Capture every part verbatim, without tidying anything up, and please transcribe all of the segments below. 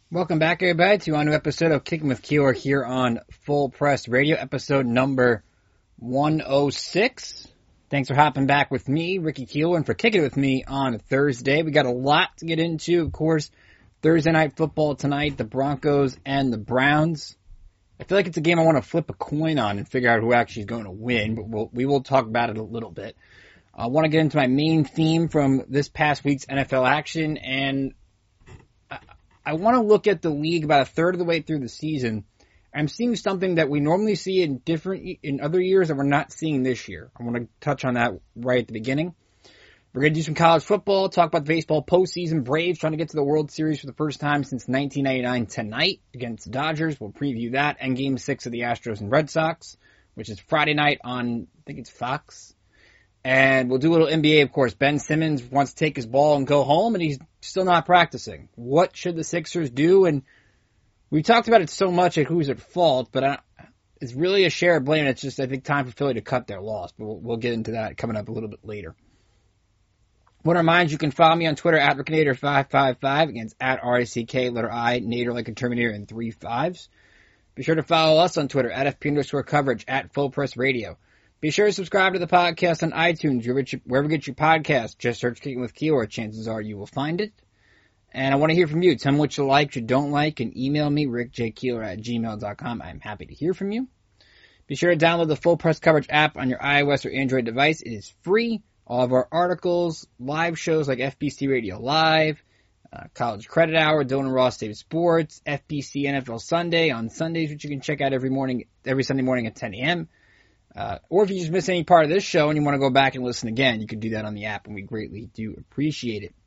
Welcome back, everybody, to a new episode of Kicking with Keeler here on Full Press Radio, episode number one oh six. Thanks for hopping back with me, Ricky Keeler, and for kicking it with me on Thursday. We got a lot to get into, of course. Thursday night football tonight, the Broncos and the Browns. I feel like it's a game I want to flip a coin on and figure out who actually is going to win, but we'll, we will talk about it a little bit. I want to get into my main theme from this past week's N F L action, and I want to look at the league about a third of the way through the season. I'm seeing something that we normally see in different in other years that we're not seeing this year. I want to touch on that right at the beginning. We're going to do some college football, talk about the baseball postseason. Braves trying to get to the World Series for the first time since nineteen ninety-nine tonight against the Dodgers. We'll preview that and Game six of the Astros and Red Sox, which is Friday night on, I think it's Fox. And we'll do a little N B A, of course. Ben Simmons wants to take his ball and go home, and he's still not practicing. What should the Sixers do? And we talked about it so much at who's at fault, but I, it's really a share of blame. It's just, I think, time for Philly to cut their loss. But we'll, we'll get into that coming up a little bit later. I want to remind you, you can follow me on Twitter at Rickinator five five five, against at R I C K, letter I, Nader like a Terminator, and three fives. Be sure to follow us on Twitter at F P underscore coverage, at Full Press Radio. Be sure to subscribe to the podcast on iTunes, wherever you get your podcast. Just search Kicking with Keeler. Chances are you will find it. And I want to hear from you. Tell me what you like, what you don't like, and email me, rick j keeler at gmail dot com. I'm happy to hear from you. Be sure to download the Full Press Coverage app on your iOS or Android device. It is free. All of our articles, live shows like F B C Radio Live, uh, College Credit Hour, Dylan Ross Save Sports, F B C N F L Sunday on Sundays, which you can check out every morning, every Sunday morning at ten a.m. Uh, or if you just miss any part of this show and you want to go back and listen again, you can do that on the app, and we greatly do appreciate it.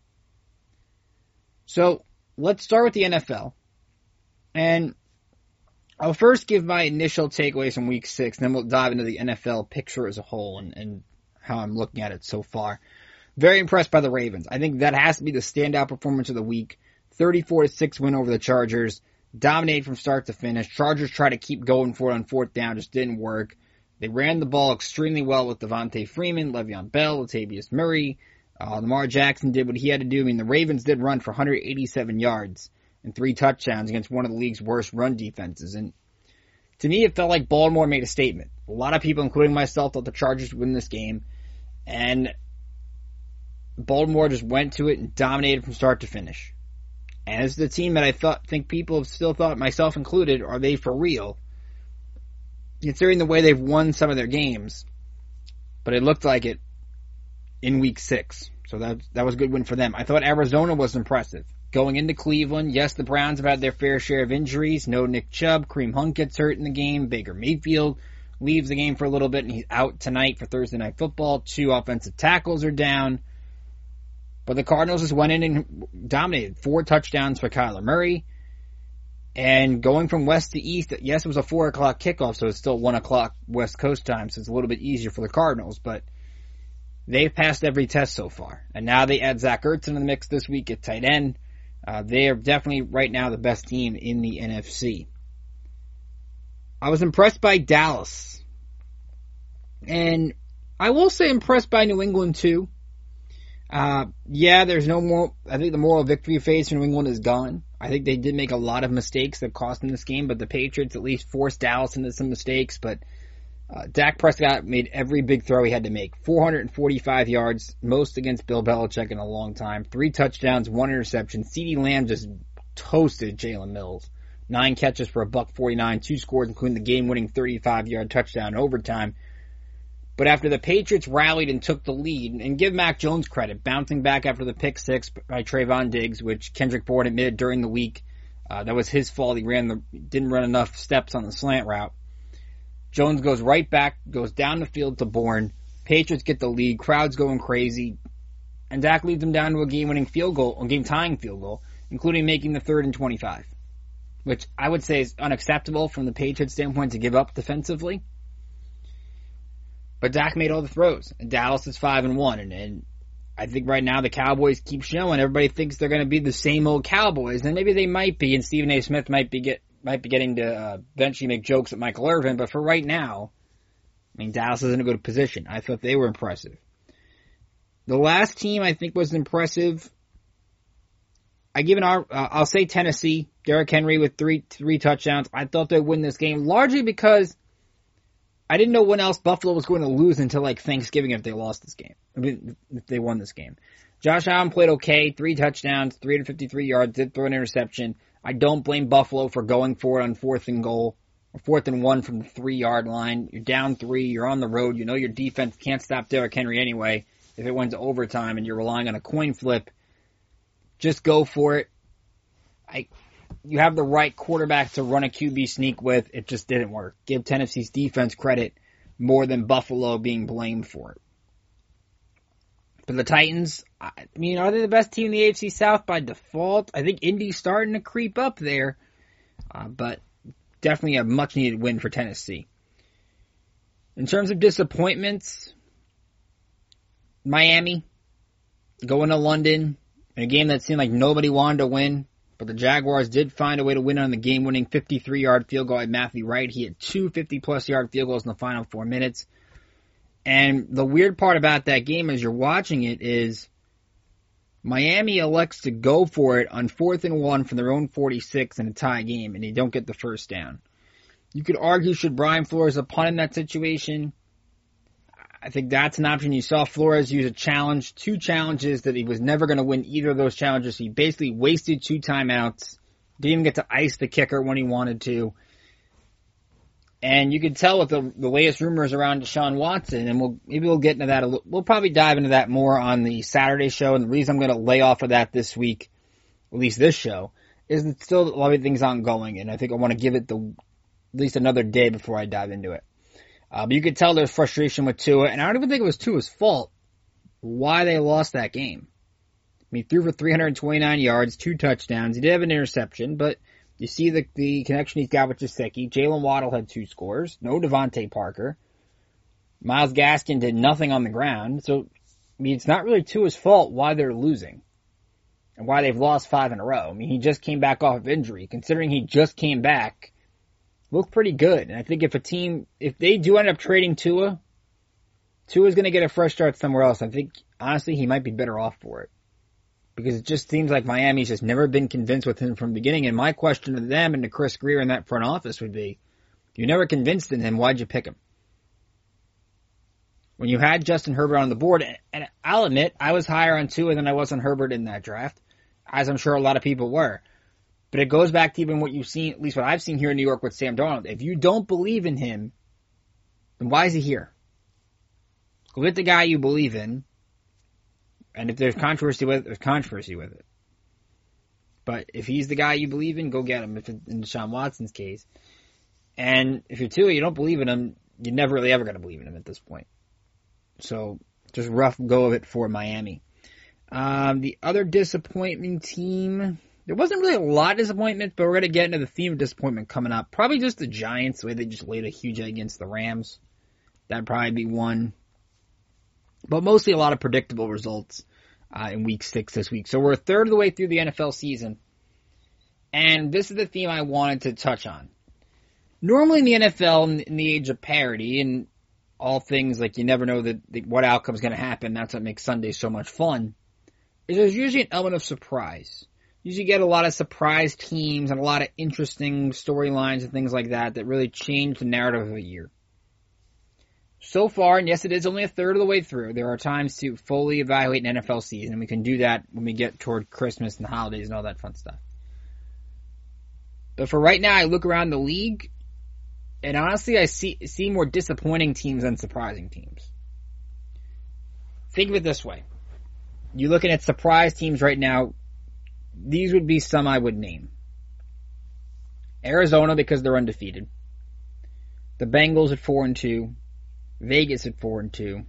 So let's start with the N F L. And I'll first give my initial takeaways from week six, and then we'll dive into the N F L picture as a whole and, and how I'm looking at it so far. Very impressed by the Ravens. I think that has to be the standout performance of the week. thirty-four to six win over the Chargers. Dominated from start to finish. Chargers tried to keep going for it on fourth down, just didn't work. They ran the ball extremely well with Devontae Freeman, Le'Veon Bell, Latavius Murray. Uh, Lamar Jackson did what he had to do. I mean, the Ravens did run for one hundred eighty-seven yards and three touchdowns against one of the league's worst run defenses. And to me, it felt like Baltimore made a statement. A lot of people, including myself, thought the Chargers would win this game. And Baltimore just went to it and dominated from start to finish. And this is the team that I thought, think people have still thought, myself included, are they for real? Considering the way they've won some of their games, but it looked like it in week six. So that that was a good win for them. I thought Arizona was impressive. Going into Cleveland, yes, the Browns have had their fair share of injuries. No Nick Chubb. Kareem Hunt gets hurt in the game. Baker Mayfield leaves the game for a little bit, and he's out tonight for Thursday Night Football. Two offensive tackles are down. But the Cardinals just went in and dominated. Four touchdowns for Kyler Murray. And going from west to east, yes, it was a four o'clock kickoff, so it's still one o'clock West Coast time, so it's a little bit easier for the Cardinals, but they've passed every test so far. And now they add Zach Ertz into the mix this week at tight end. Uh, they are definitely right now the best team in the N F C. I was impressed by Dallas. And I will say impressed by New England too. Uh, yeah, there's no more, I think the moral victory phase for New England is gone. I think they did make a lot of mistakes that cost them this game, but the Patriots at least forced Dallas into some mistakes. But uh, Dak Prescott made every big throw he had to make. four hundred forty-five yards, most against Bill Belichick in a long time. Three touchdowns, one interception. CeeDee Lamb just toasted Jalen Mills. Nine catches for a buck forty-nine, two scores, including the game-winning thirty-five-yard touchdown in overtime. But after the Patriots rallied and took the lead, and give Mac Jones credit, bouncing back after the pick six by Trayvon Diggs, which Kendrick Bourne admitted during the week, uh, that was his fault. He ran the, didn't run enough steps on the slant route. Jones goes right back, goes down the field to Bourne. Patriots get the lead, crowd's going crazy, and Dak leads them down to a game-winning field goal, a game-tying field goal, including making the third and twenty-five, which I would say is unacceptable from the Patriots standpoint to give up defensively. But Dak made all the throws, and Dallas is five and one, and, and I think right now the Cowboys keep showing. Everybody thinks they're going to be the same old Cowboys, and maybe they might be, and Stephen A. Smith might be get might be getting to uh, eventually make jokes at Michael Irvin. But for right now, I mean, Dallas is in a good position. I thought they were impressive. The last team I think was impressive. I give an uh, I'll say Tennessee. Derrick Henry with three three touchdowns. I thought they'd win this game largely because I didn't know when else Buffalo was going to lose until like Thanksgiving if they lost this game. I mean, if they won this game. Josh Allen played okay, three touchdowns, three hundred fifty-three yards, did throw an interception. I don't blame Buffalo for going for it on fourth and goal, or fourth and one from the three-yard line. You're down three, you're on the road, you know your defense can't stop Derrick Henry anyway if it went to overtime and you're relying on a coin flip. Just go for it. I, you have the right quarterback to run a Q B sneak with. It just didn't work. Give Tennessee's defense credit more than Buffalo being blamed for it. But the Titans, I mean, are they the best team in the A F C South by default? I think Indy's starting to creep up there. Uh, but definitely a much-needed win for Tennessee. In terms of disappointments, Miami going to London in a game that seemed like nobody wanted to win. But the Jaguars did find a way to win on the game-winning fifty-three-yard field goal at Matthew Wright. He had two fifty-plus yard field goals in the final four minutes. And the weird part about that game as you're watching it is Miami elects to go for it on fourth and one from their own forty-six in a tie game, and they don't get the first down. You could argue, should Brian Flores have punted in that situation? I think that's an option. You saw Flores use a challenge, two challenges that he was never going to win either of those challenges. He basically wasted two timeouts, didn't even get to ice the kicker when he wanted to. And you could tell with the, the latest rumors around Deshaun Watson, and we'll maybe we'll get into that. A little, we'll probably dive into that more on the Saturday show. And the reason I'm going to lay off of that this week, at least this show, is that still a lot of things ongoing, and I think I want to give it the at least another day before I dive into it. Uh, but you could tell there's frustration with Tua, and I don't even think it was Tua's fault why they lost that game. I mean, he threw for three hundred twenty-nine yards, two touchdowns. He did have an interception, but you see the, the connection he's got with Gesicki. Jalen Waddle had two scores. No Devontae Parker. Myles Gaskin did nothing on the ground. So, I mean, it's not really Tua's fault why they're losing and why they've lost five in a row. I mean, he just came back off of injury. Considering he just came back, looked pretty good. And I think if a team, if they do end up trading Tua, Tua's going to get a fresh start somewhere else. I think, honestly, he might be better off for it. Because it just seems like Miami's just never been convinced with him from the beginning. And my question to them and to Chris Grier in that front office would be, you never convinced in him, why'd you pick him? When you had Justin Herbert on the board, and I'll admit, I was higher on Tua than I was on Herbert in that draft, as I'm sure a lot of people were. But it goes back to even what you've seen, at least what I've seen here in New York with Sam Darnold. If you don't believe in him, then why is he here? Go get the guy you believe in. And if there's controversy with it, there's controversy with it. But if he's the guy you believe in, go get him. If it's in Deshaun Watson's case. And if you're Tua, you don't believe in him, you're never really ever going to believe in him at this point. So, just rough go of it for Miami. Um, the other disappointing team, there wasn't really a lot of disappointment, but we're going to get into the theme of disappointment coming up. Probably just the Giants, the way they just laid a huge egg against the Rams. That'd probably be one. But mostly a lot of predictable results uh, in week six this week. So we're a third of the way through the N F L season. And this is the theme I wanted to touch on. Normally in the N F L, in, in the age of parity, and all things like you never know that, that what outcome is going to happen, that's what makes Sunday so much fun, is there's usually an element of surprise. You usually get a lot of surprise teams and a lot of interesting storylines and things like that that really change the narrative of a year. So far, and yes, it is only a third of the way through, there are times to fully evaluate an N F L season, and we can do that when we get toward Christmas and holidays and all that fun stuff. But for right now, I look around the league, and honestly, I see see more disappointing teams than surprising teams. Think of it this way. You're looking at surprise teams right now, these would be some I would name. Arizona, because they're undefeated. The Bengals at four and two. Vegas at four and two.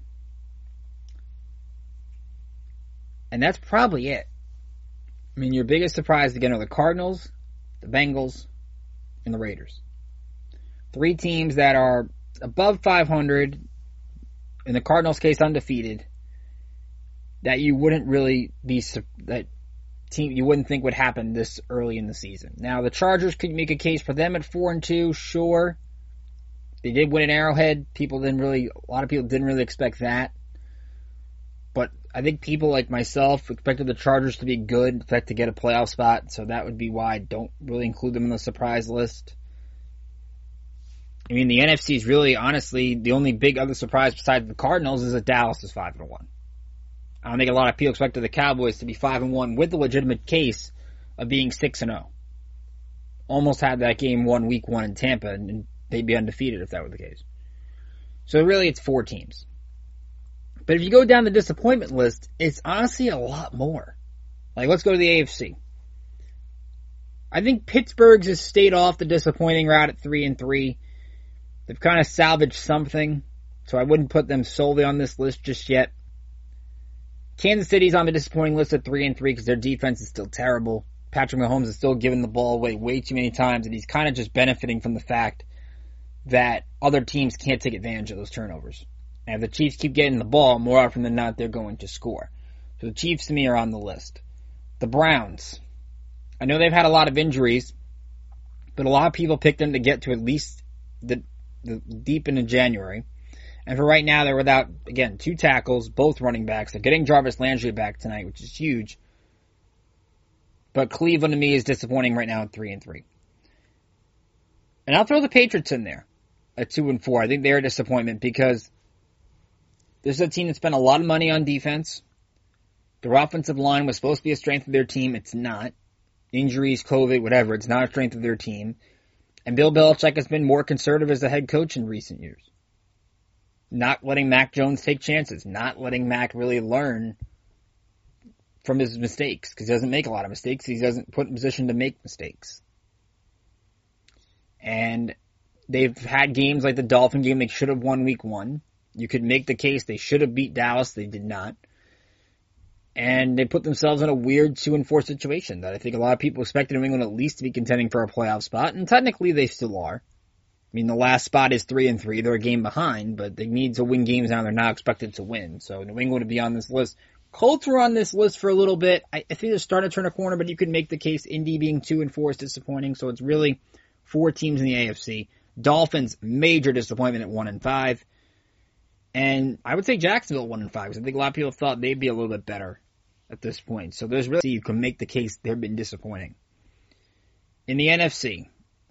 And that's probably it. I mean, your biggest surprise again are the Cardinals, the Bengals, and the Raiders. Three teams that are above five hundred, in the Cardinals' case undefeated, that you wouldn't really be, that team you wouldn't think would happen this early in the season. Now, the Chargers could make a case for them at four and two, sure. They did win an Arrowhead. People didn't really, a lot of people didn't really expect that. But I think people like myself expected the Chargers to be good, expect to get a playoff spot, so that would be why I don't really include them in the surprise list. I mean, the N F C is really, honestly, the only big other surprise besides the Cardinals is that Dallas is five and one. I don't think a lot of people expected the Cowboys to be five and one with the legitimate case of being six and oh. Almost had that game won week one in Tampa, and they'd be undefeated if that were the case. So really, it's four teams. But if you go down the disappointment list, it's honestly a lot more. Like, let's go to the A F C. I think Pittsburgh's has stayed off the disappointing route at three and three. They've kind of salvaged something, so I wouldn't put them solely on this list just yet. Kansas City's on the disappointing list at three and three because their defense is still terrible. Patrick Mahomes is still giving the ball away way too many times, and he's kind of just benefiting from the fact that other teams can't take advantage of those turnovers. And if the Chiefs keep getting the ball, more often than not, they're going to score. So the Chiefs, to me, are on the list. The Browns. I know they've had a lot of injuries, but a lot of people picked them to get to at least the, the deep into January. And for right now, they're without, again, two tackles, both running backs. They're getting Jarvis Landry back tonight, which is huge. But Cleveland, to me, is disappointing right now at three and three. And I'll throw the Patriots in there at two and four. I think they're a disappointment because this is a team that spent a lot of money on defense. Their offensive line was supposed to be a strength of their team. It's not. Injuries, COVID, whatever. It's not a strength of their team. And Bill Belichick has been more conservative as a head coach in recent years. Not letting Mac Jones take chances. Not letting Mac really learn from his mistakes. Because he doesn't make a lot of mistakes. He doesn't put in position to make mistakes. And they've had games like the Dolphin game they should have won week one. You could make the case they should have beat Dallas. They did not. And they put themselves in a weird two and four situation that I think a lot of people expected New England at least to be contending for a playoff spot. And technically they still are. I mean, the last spot is three and three. They're a game behind, but they need to win games now. They're not expected to win. So New England would be on this list. Colts were on this list for a little bit. I, I think they're starting to turn a corner, but you could make the case Indy being two and four is disappointing. So it's really four teams in the A F C. Dolphins, major disappointment at one and five. And I would say Jacksonville one and five because I think a lot of people thought they'd be a little bit better at this point. So there's really, you can make the case they've been disappointing. In the N F C,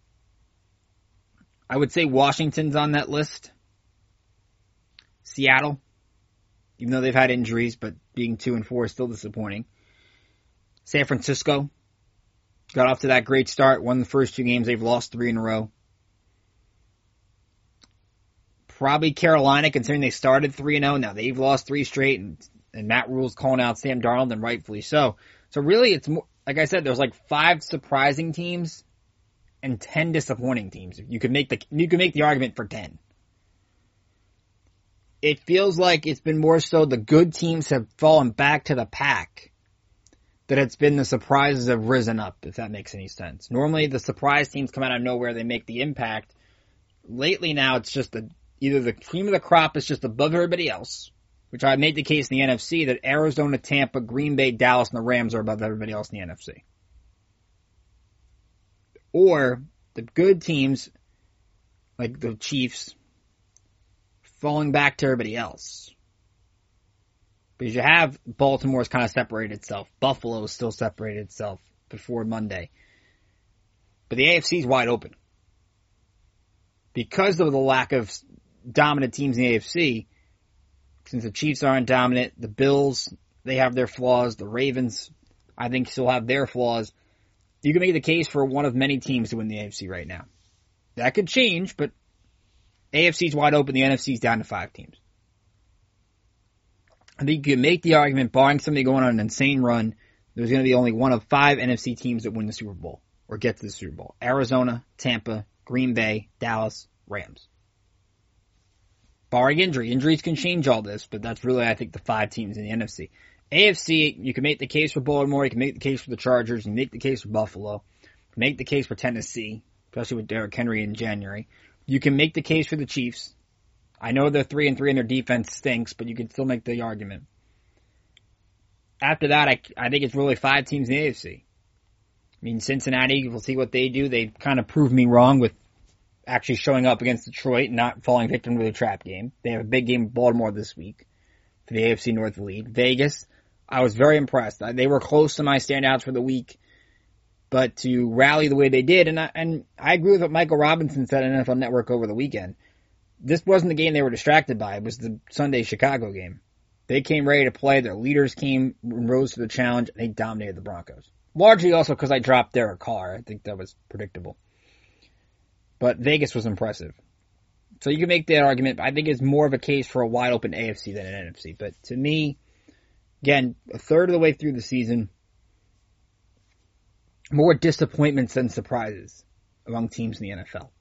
I would say Washington's on that list. Seattle, even though they've had injuries, but being two and four is still disappointing. San Francisco got off to that great start, won the first two games. They've lost three in a row. Probably Carolina, considering they started three and oh. Now they've lost three straight, and, and Matt Rule's calling out Sam Darnold, and rightfully so. So really, it's more, like I said, there's like five surprising teams and ten disappointing teams. You could make the you could make the argument for ten. It feels like it's been more so the good teams have fallen back to the pack that it's been the surprises have risen up, if that makes any sense. Normally the surprise teams come out of nowhere, they make the impact. Lately now it's just the either the cream of the crop is just above everybody else, which I made the case in the N F C that Arizona, Tampa, Green Bay, Dallas, and the Rams are above everybody else in the N F C. Or the good teams, like the Chiefs, falling back to everybody else. Because you have Baltimore's kind of separated itself. Buffalo's still separated itself before Monday. But the A F C's wide open. Because of the lack of dominant teams in the A F C, since the Chiefs aren't dominant, the Bills, they have their flaws. The Ravens, I think, still have their flaws. You can make the case for one of many teams to win the A F C right now. That could change, but A F C's wide open, the N F C's down to five teams. I think you can make the argument, barring somebody going on an insane run, there's going to be only one of five N F C teams that win the Super Bowl or get to the Super Bowl. Arizona, Tampa, Green Bay, Dallas, Rams. Barring injury. Injuries can change all this, but that's really, I think, the five teams in the N F C. A F C, you can make the case for Baltimore, you can make the case for the Chargers, you can make the case for Buffalo, you can make the case for Tennessee, especially with Derrick Henry in January. You can make the case for the Chiefs. I know they're three and three and their defense stinks, but you can still make the argument. After that, I, I think it's really five teams in the A F C. I mean, Cincinnati, we'll see what they do. They kind of proved me wrong with actually showing up against Detroit and not falling victim to the trap game. They have a big game with Baltimore this week. for the A F C North lead. Vegas, I was very impressed. They were close to my standouts for the week, but to rally the way they did, and I, and I agree with what Michael Robinson said on N F L Network over the weekend. This wasn't the game they were distracted by. It was the Sunday Chicago game. They came ready to play. Their leaders came and rose to the challenge, and they dominated the Broncos. Largely also because I dropped Derek Carr. I think that was predictable. But Vegas was impressive. So you can make that argument. I think it's more of a case for a wide-open A F C than an N F C. But to me, again, a third of the way through the season, more disappointments than surprises among teams in the N F L.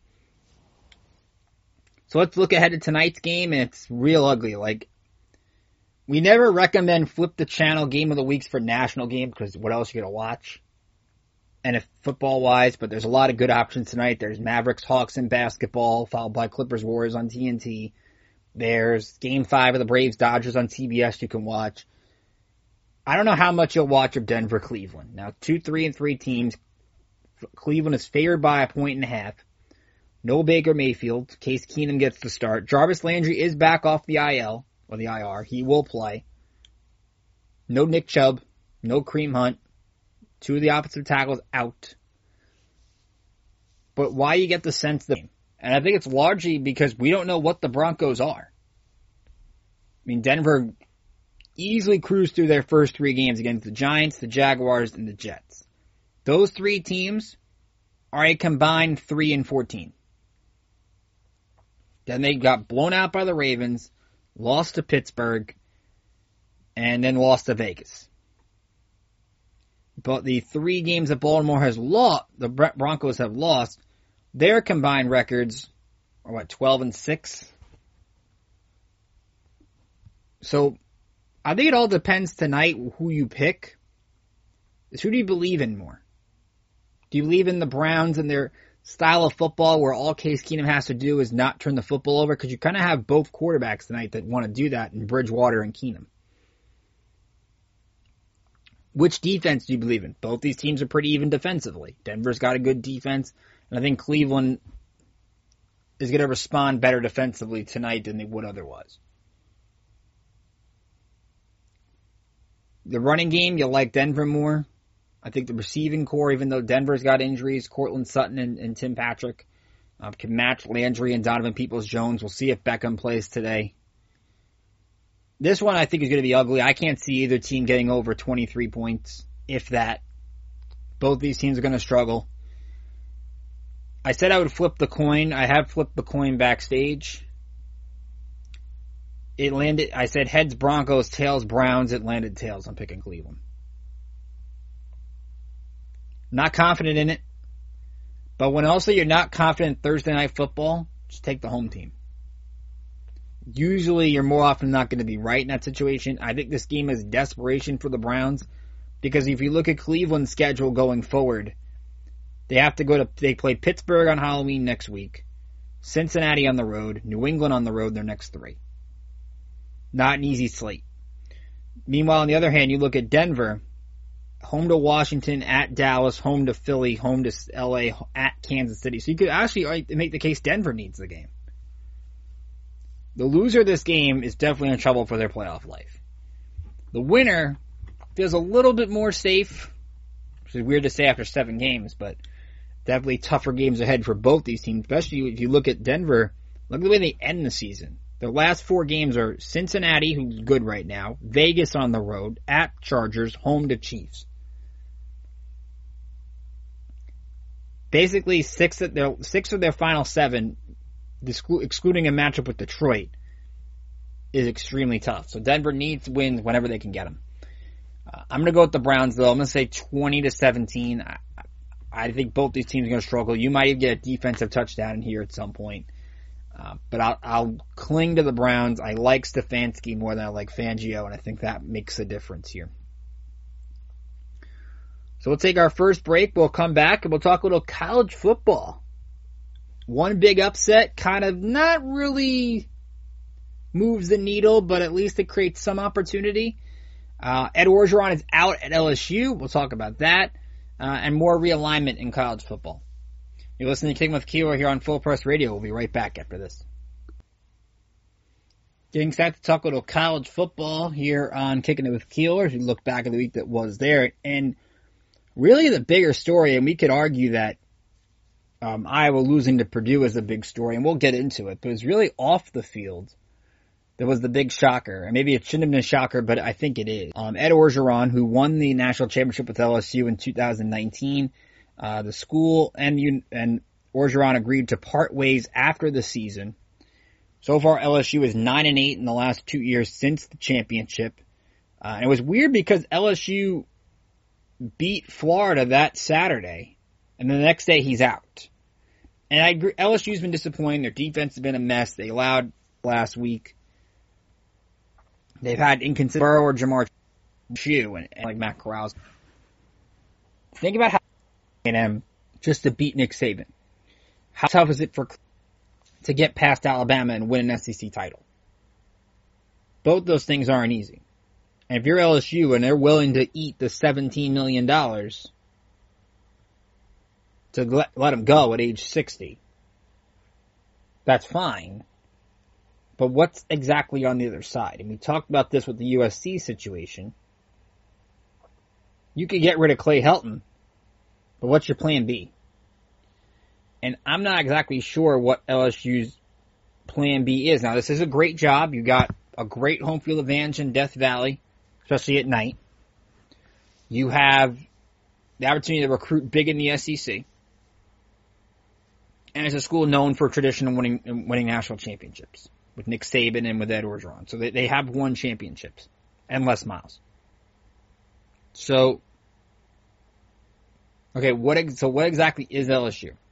So let's look ahead to tonight's game, and it's real ugly. Like, we never recommend flip the channel game of the weeks for national game because what else are you going to watch? And if football-wise, but there's a lot of good options tonight. There's Mavericks, Hawks in basketball, followed by Clippers, Warriors on T N T. There's Game five of the Braves, Dodgers on C B S you can watch. I don't know how much you'll watch of Denver, Cleveland. Now, two, three, and three teams. Cleveland is favored by a point and a half. No Baker Mayfield. Case Keenum gets the start. Jarvis Landry is back off the I L, or the I R. He will play. No Nick Chubb. No Kareem Hunt. Two of the offensive tackles out. But why you get the sense that, and I think it's largely because we don't know what the Broncos are. I mean, Denver easily cruised through their first three games against the Giants, the Jaguars, and the Jets. Those three teams are a combined three and fourteen. Then they got blown out by the Ravens, lost to Pittsburgh, and then lost to Vegas. But the three games that Baltimore has lost, the Broncos have lost, their combined records are what, twelve and six? So, I think it all depends tonight who you pick. Is who do you believe in more? Do you believe in the Browns and their style of football where all Case Keenum has to do is not turn the football over? Because you kind of have both quarterbacks tonight that want to do that in Bridgewater and Keenum. Which defense do you believe in? Both these teams are pretty even defensively. Denver's got a good defense, and I think Cleveland is going to respond better defensively tonight than they would otherwise. The running game, you like Denver more. I think the receiving core, even though Denver's got injuries, Cortland Sutton and, and Tim Patrick uh, can match Landry and Donovan Peoples-Jones. We'll see if Beckham plays today. This one I think is going to be ugly. I can't see either team getting over twenty-three points, if that. Both these teams are going to struggle. I said I would flip the coin. I have flipped the coin backstage. It landed, I said heads Broncos, tails Browns. It landed tails. I'm picking Cleveland. Not confident in it. But when also you're not confident in Thursday Night Football, just take the home team. Usually you're more often not going to be right in that situation. I think this game is desperation for the Browns because if you look at Cleveland's schedule going forward, they have to go to, they play Pittsburgh on Halloween next week, Cincinnati on the road, New England on the road their next three. Not an easy slate. Meanwhile, on the other hand, you look at Denver, home to Washington, at Dallas, home to Philly, home to L A, at Kansas City. So you could actually make the case Denver needs the game. The loser of this game is definitely in trouble for their playoff life. The winner feels a little bit more safe, which is weird to say after seven games, but definitely tougher games ahead for both these teams, especially if you look at Denver. Look at the way they end the season. Their last four games are Cincinnati, who's good right now, Vegas on the road, at Chargers, home to Chiefs. Basically, six of their, six of their final seven, excluding a matchup with Detroit, is extremely tough. So Denver needs wins whenever they can get them. Uh, I'm going to go with the Browns, though. I'm going to say twenty to seventeen. I, I think both these teams are going to struggle. You might even get a defensive touchdown in here at some point. Uh, but I'll, I'll cling to the Browns. I like Stefanski more than I like Fangio, and I think that makes a difference here. So we'll take our first break. We'll come back, and we'll talk a little college football. One big upset, kind of not really moves the needle, but at least it creates some opportunity. Uh, Ed Orgeron is out at L S U. We'll talk about that. Uh, and more realignment in college football. You're listening to King with Kilo here on Full Press Radio. We'll be right back after this. Getting set to talk a little college football here on Kicking It With Keeler as we look back at the week that was there. And really the bigger story, and we could argue that um, Iowa losing to Purdue is a big story, and we'll get into it, but it's really off the field that was the big shocker. And maybe it shouldn't have been a shocker, but I think it is. Um, Ed Orgeron, who won the national championship with L S U in two thousand nineteen, uh, the school and, and Orgeron agreed to part ways after the season. So far, L S U is nine and eight in the last two years since the championship. Uh, and it was weird because L S U beat Florida that Saturday, and the next day he's out. And I agree, L S U's been disappointing. Their defense has been a mess. They allowed last week. They've had inconsistent Burrow or Jamar Chew and, and like Matt Corrals. Think about how A and M just to beat Nick Saban. How tough is it for to get past Alabama and win an S E C title? Both those things aren't easy. And if you're L S U and they're willing to eat the seventeen million dollars to let, let them go at age sixty, that's fine. But what's exactly on the other side? And we talked about this with the U S C situation. You could get rid of Clay Helton, but what's your plan B? And I'm not exactly sure what L S U's plan B is. Now, this is a great job. You got a great home field advantage in Death Valley, especially at night. You have the opportunity to recruit big in the S E C. And it's a school known for tradition of winning, winning national championships with Nick Saban and with Ed Orgeron. So they, they have won championships and Les Miles. So, okay, what so what exactly is L S U?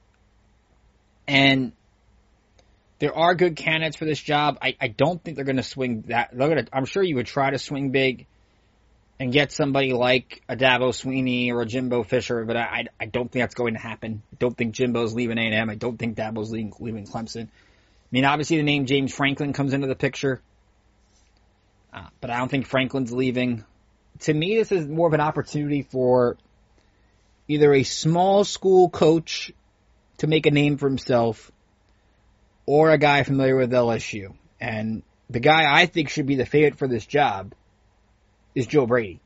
And there are good candidates for this job. I, I don't think they're going to swing that. They're gonna, I'm sure you would try to swing big and get somebody like a Dabo Sweeney or a Jimbo Fisher, but I, I don't think that's going to happen. I don't think Jimbo's leaving A and M. I don't think Dabo's leaving, leaving Clemson. I mean, obviously the name James Franklin comes into the picture, uh, but I don't think Franklin's leaving. To me, this is more of an opportunity for either a small school coach to make a name for himself, or a guy familiar with L S U. And the guy I think should be the favorite for this job is Joe Brady.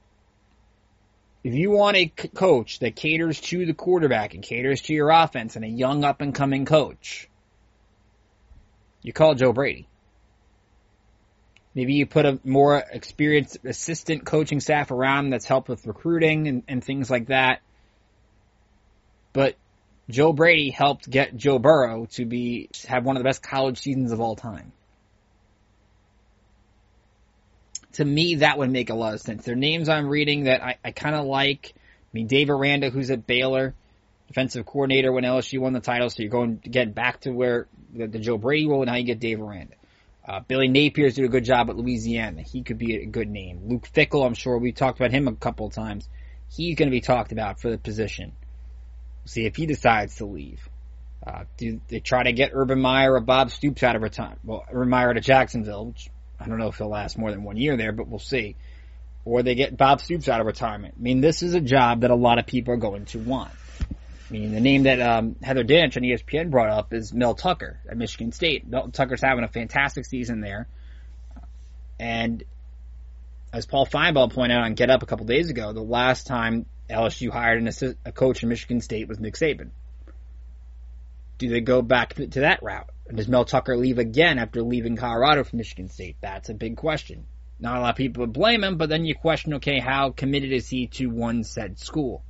If you want a c- coach that caters to the quarterback and caters to your offense and a young up-and-coming coach, you call Joe Brady. Maybe you put a more experienced assistant coaching staff around that's helped with recruiting and, and things like that. But Joe Brady helped get Joe Burrow to be have one of the best college seasons of all time. To me, that would make a lot of sense. There are names I'm reading that I, I kind of like. I mean, Dave Aranda, who's at Baylor, defensive coordinator when L S U won the title, so you're going to get back to where the, the Joe Brady role, and now you get Dave Aranda. Uh, Billy Napier's doing a good job at Louisiana. He could be a good name. Luke Fickell, I'm sure we talked about him a couple of times. He's going to be talked about for the position. See if he decides to leave. Uh, do they try to get Urban Meyer or Bob Stoops out of retirement? Well, Urban Meyer to Jacksonville, which I don't know if he'll last more than one year there, but we'll see. Or they get Bob Stoops out of retirement. I mean, this is a job that a lot of people are going to want. I mean, the name that um, Heather Dinich on E S P N brought up is Mel Tucker at Michigan State. Mel Tucker's having a fantastic season there. And as Paul Feinbaum pointed out on Get Up a couple days ago, the last time L S U hired an assist, a coach in Michigan State was Nick Saban. Do they go back to that route? Does Mel Tucker leave again after leaving Colorado from Michigan State? That's a big question. Not a lot of people would blame him, but then you question, okay, how committed is he to one said school?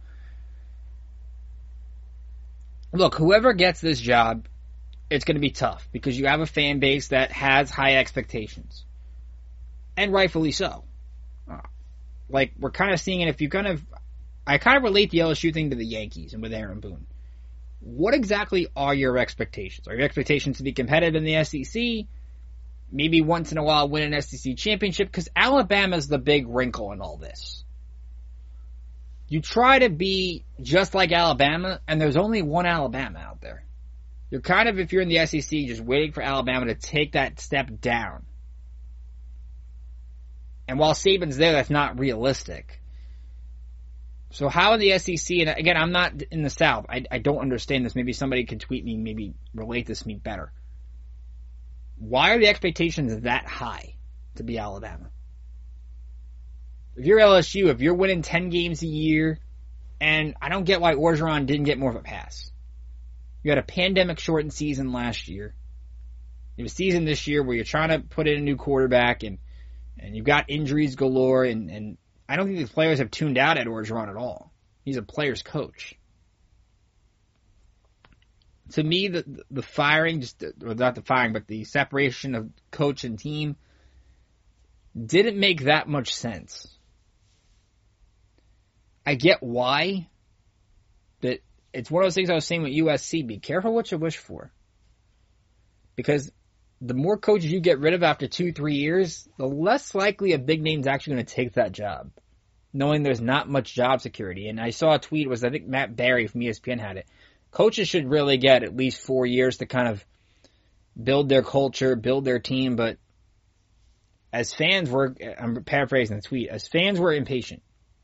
Look, whoever gets this job, it's going to be tough because you have a fan base that has high expectations. And rightfully so. Uh, like, we're kind of seeing it if you kind of... I kind of relate the L S U thing to the Yankees and with Aaron Boone. What exactly are your expectations? Are your expectations to be competitive in the S E C? Maybe once in a while win an S E C championship? Because Alabama's the big wrinkle in all this. You try to be just like Alabama, and there's only one Alabama out there. You're kind of, if you're in the S E C, just waiting for Alabama to take that step down. And while Saban's there, that's not realistic. So how in the S E C, and again, I'm not in the South, I, I don't understand this. Maybe somebody could tweet me, maybe relate this to me better. why are the expectations that high to be Alabama? If you're L S U, if you're winning ten games a year, and I don't get why Orgeron didn't get more of a pass. You had a pandemic-shortened season last year. You have a season this year where you're trying to put in a new quarterback, and, and you've got injuries galore, and, and I don't think the players have tuned out at Orgeron at all. He's a player's coach. To me, the the firing, just or not the firing, but the separation of coach and team didn't make that much sense. I get why, but it's one of those things I was saying with U S C. Be careful what you wish for. Because the more coaches you get rid of after two, three years, the less likely a big name's actually going to take that job, knowing there's not much job security. And I saw a tweet, was I think Matt Barry from E S P N had it. Coaches should really get at least four years to kind of build their culture, build their team. But as fans, we're, I'm paraphrasing the tweet, as fans, we're impatient.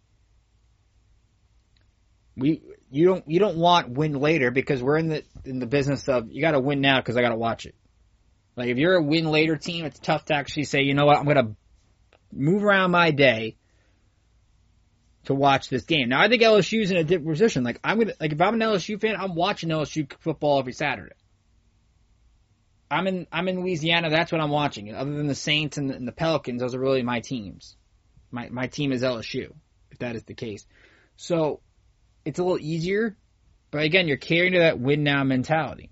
We you don't you don't want win later because we're in the in the business of you got to win now because I got to watch it. Like if you're a win later team, it's tough to actually say, you know what, I'm going to move around my day to watch this game. Now I think L S U's in a different position. Like I'm gonna like if I'm an L S U fan, I'm watching L S U football every Saturday. I'm in I'm in Louisiana. That's what I'm watching. Other than the Saints and the, and the Pelicans, those are really my teams. My my team is L S U, if that is the case. So. It's a little easier, but again, you're carrying to that win now mentality.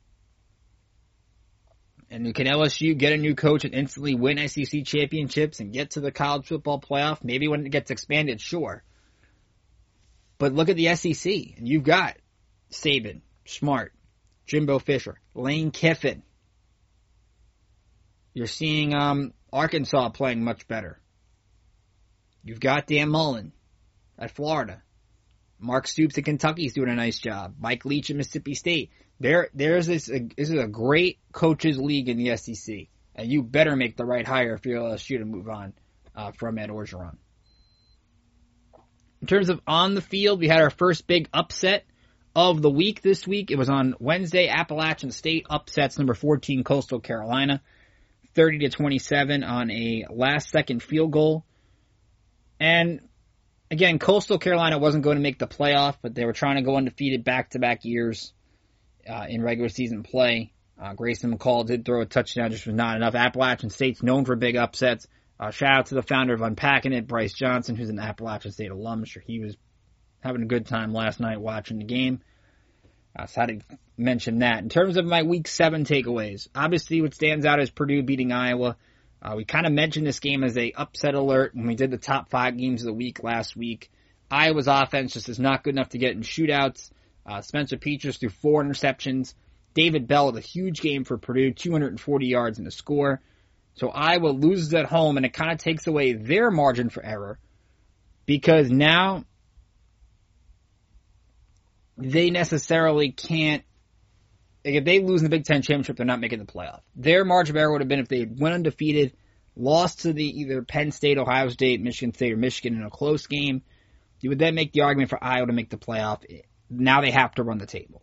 And can L S U get a new coach and instantly win S E C championships and get to the college football playoff? Maybe when it gets expanded, sure. But look at the S E C, and you've got Saban, Smart, Jimbo Fisher, Lane Kiffin. You're seeing um, Arkansas playing much better. You've got Dan Mullen at Florida. Mark Stoops at Kentucky's doing a nice job. Mike Leach at Mississippi State. There, there's this. A, this is a great coaches league in the S E C, and you better make the right hire if you're L S U to move on uh, from Ed Orgeron. In terms of on the field, we had our first big upset of the week this week. It was on Wednesday. Appalachian State upsets number fourteen Coastal Carolina, thirty to twenty-seven on a last-second field goal, and. Again, Coastal Carolina wasn't going to make the playoff, but they were trying to go undefeated back-to-back years uh, in regular season play. Uh, Grayson McCall did throw a touchdown, just was not enough. Appalachian State's known for big upsets. Uh, shout out to the founder of Unpacking It, Bryce Johnson, who's an Appalachian State alum. I'm sure he was having a good time last night watching the game. Uh, so I had to mention that. In terms of my week seven takeaways, obviously what stands out is Purdue beating Iowa. Uh, we kind of mentioned this game as a upset alert when we did the top five games of the week last week. Iowa's offense just is not good enough to get in shootouts. Uh, Spencer Petras threw four interceptions. David Bell had a huge game for Purdue, two hundred forty yards in the score. So Iowa loses at home, and it kind of takes away their margin for error because now they necessarily can't. Like if they lose in the Big Ten championship, they're not making the playoff. Their margin of error would have been if they went undefeated, lost to the either Penn State, Ohio State, Michigan State, or Michigan in a close game. You would then make the argument for Iowa to make the playoff. Now they have to run the table.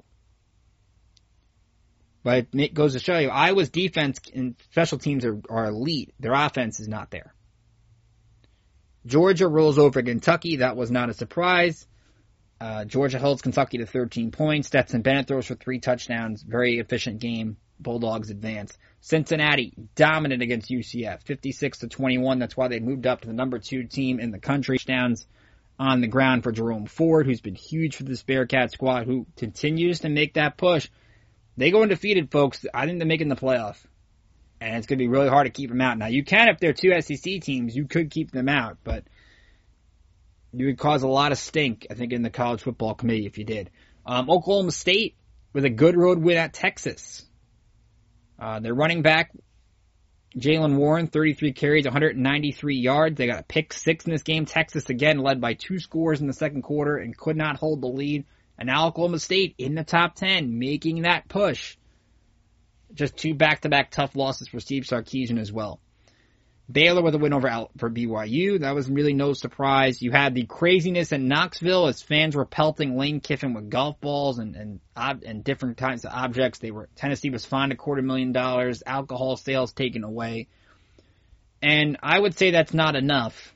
But it goes to show you, Iowa's defense and special teams are, are elite. Their offense is not there. Georgia rolls over Kentucky. That was not a surprise. Uh, Georgia holds Kentucky to thirteen points. Stetson Bennett throws for three touchdowns. Very efficient game. Bulldogs advance. Cincinnati dominant against U C F, fifty-six to twenty-one. That's why they moved up to the number two team in the country. Touchdowns on the ground for Jerome Ford, who's been huge for this Bearcat squad, who continues to make that push. They go undefeated, folks. I think they're making the playoff, and it's going to be really hard to keep them out. Now, you can if they're two S E C teams. You could keep them out, but you would cause a lot of stink, I think, in the college football committee if you did. Um, Oklahoma State with a good road win at Texas. Uh, their running back, Jaylen Warren, thirty-three carries, one hundred ninety-three yards. They got a pick six in this game. Texas, again, led by two scores in the second quarter and could not hold the lead. And now Oklahoma State in the top ten, making that push. Just two back-to-back tough losses for Steve Sarkisian as well. Baylor with a win over Al- for B Y U. That was really no surprise. You had the craziness in Knoxville as fans were pelting Lane Kiffin with golf balls and and, ob- and different kinds of objects. They were Tennessee was fined a quarter million dollars. Alcohol sales taken away. And I would say that's not enough.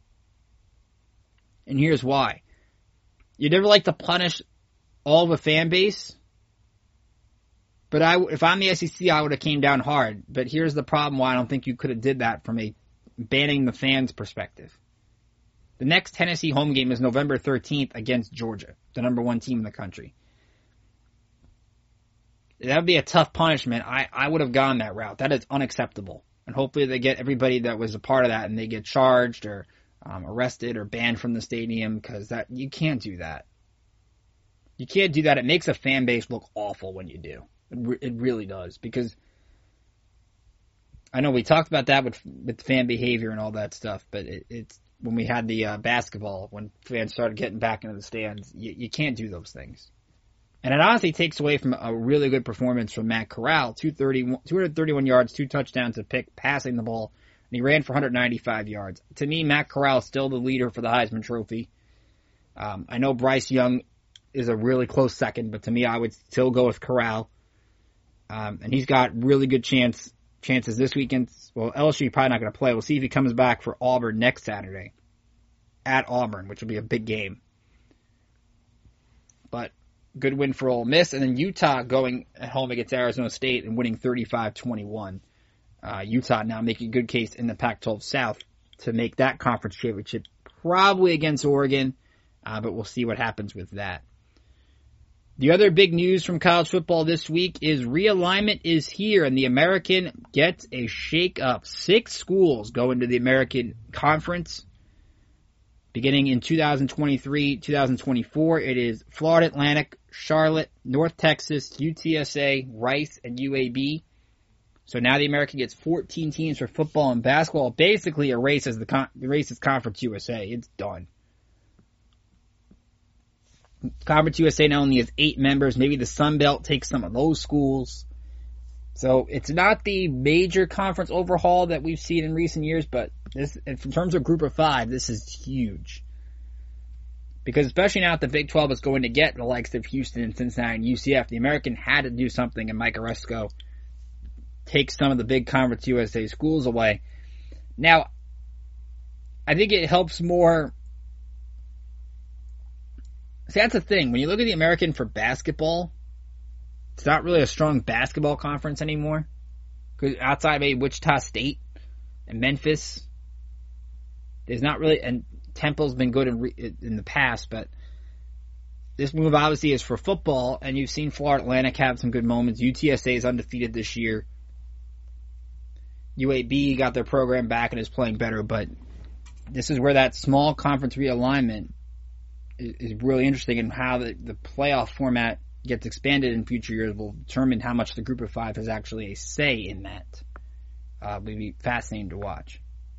And here's why. You never like to punish all of a fan base. But I, if I'm the S E C, I would have came down hard. But here's the problem why I don't think you could have did that from a banning the fans perspective. The next Tennessee home game is November thirteenth against Georgia, the number one team in the country. That would be a tough punishment. I, I would have gone that route. That is unacceptable. And hopefully they get everybody that was a part of that and they get charged or um, arrested or banned from the stadium, because that you can't do that. You can't do that. It makes a fan base look awful when you do. It really does, because I know we talked about that with with fan behavior and all that stuff, but it, it's when we had the uh, basketball, when fans started getting back into the stands, you, you can't do those things. And it honestly takes away from a really good performance from Matt Corral, two hundred thirty-one yards, two touchdowns to pick, passing the ball, and he ran for one hundred ninety-five yards. To me, Matt Corral is still the leader for the Heisman Trophy. Um, I know Bryce Young is a really close second, but to me, I would still go with Corral. Um, and he's got really good chance chances this weekend. Well, L S U probably not going to play. We'll see if he comes back for Auburn next Saturday at Auburn, which will be a big game. But good win for Ole Miss. And then Utah going at home against Arizona State and winning thirty-five twenty-one. Uh, Utah now making a good case in the Pac twelve South to make that conference championship, probably against Oregon, uh, but we'll see what happens with that. The other big news from college football this week is realignment is here, and the American gets a shake-up. Six schools go into the American Conference beginning in two thousand twenty-three, two thousand twenty-four. It is Florida Atlantic, Charlotte, North Texas, U T S A, Rice, and U A B. So now the American gets fourteen teams for football and basketball. Basically erases the, con- erases Conference U S A. It's done. Conference U S A now only has eight members. Maybe the Sun Belt takes some of those schools. So it's not the major conference overhaul that we've seen in recent years, but this, in terms of Group of Five, this is huge. Because especially now that the Big twelve is going to get the likes of Houston and Cincinnati and U C F, the American had to do something, and Mike Aresco takes some of the big Conference U S A schools away. Now, I think it helps more. See, that's the thing. When you look at the American for basketball, it's not really a strong basketball conference anymore. Because outside of maybe Wichita State and Memphis, there's not really, and Temple's been good in, re, in the past, but this move obviously is for football, and you've seen Florida Atlantic have some good moments. U T S A is undefeated this year. U A B got their program back and is playing better, but this is where that small conference realignment is really interesting, and how the, the playoff format gets expanded in future years will determine how much the Group of Five has actually a say in that. Uh, it'll be fascinating to watch.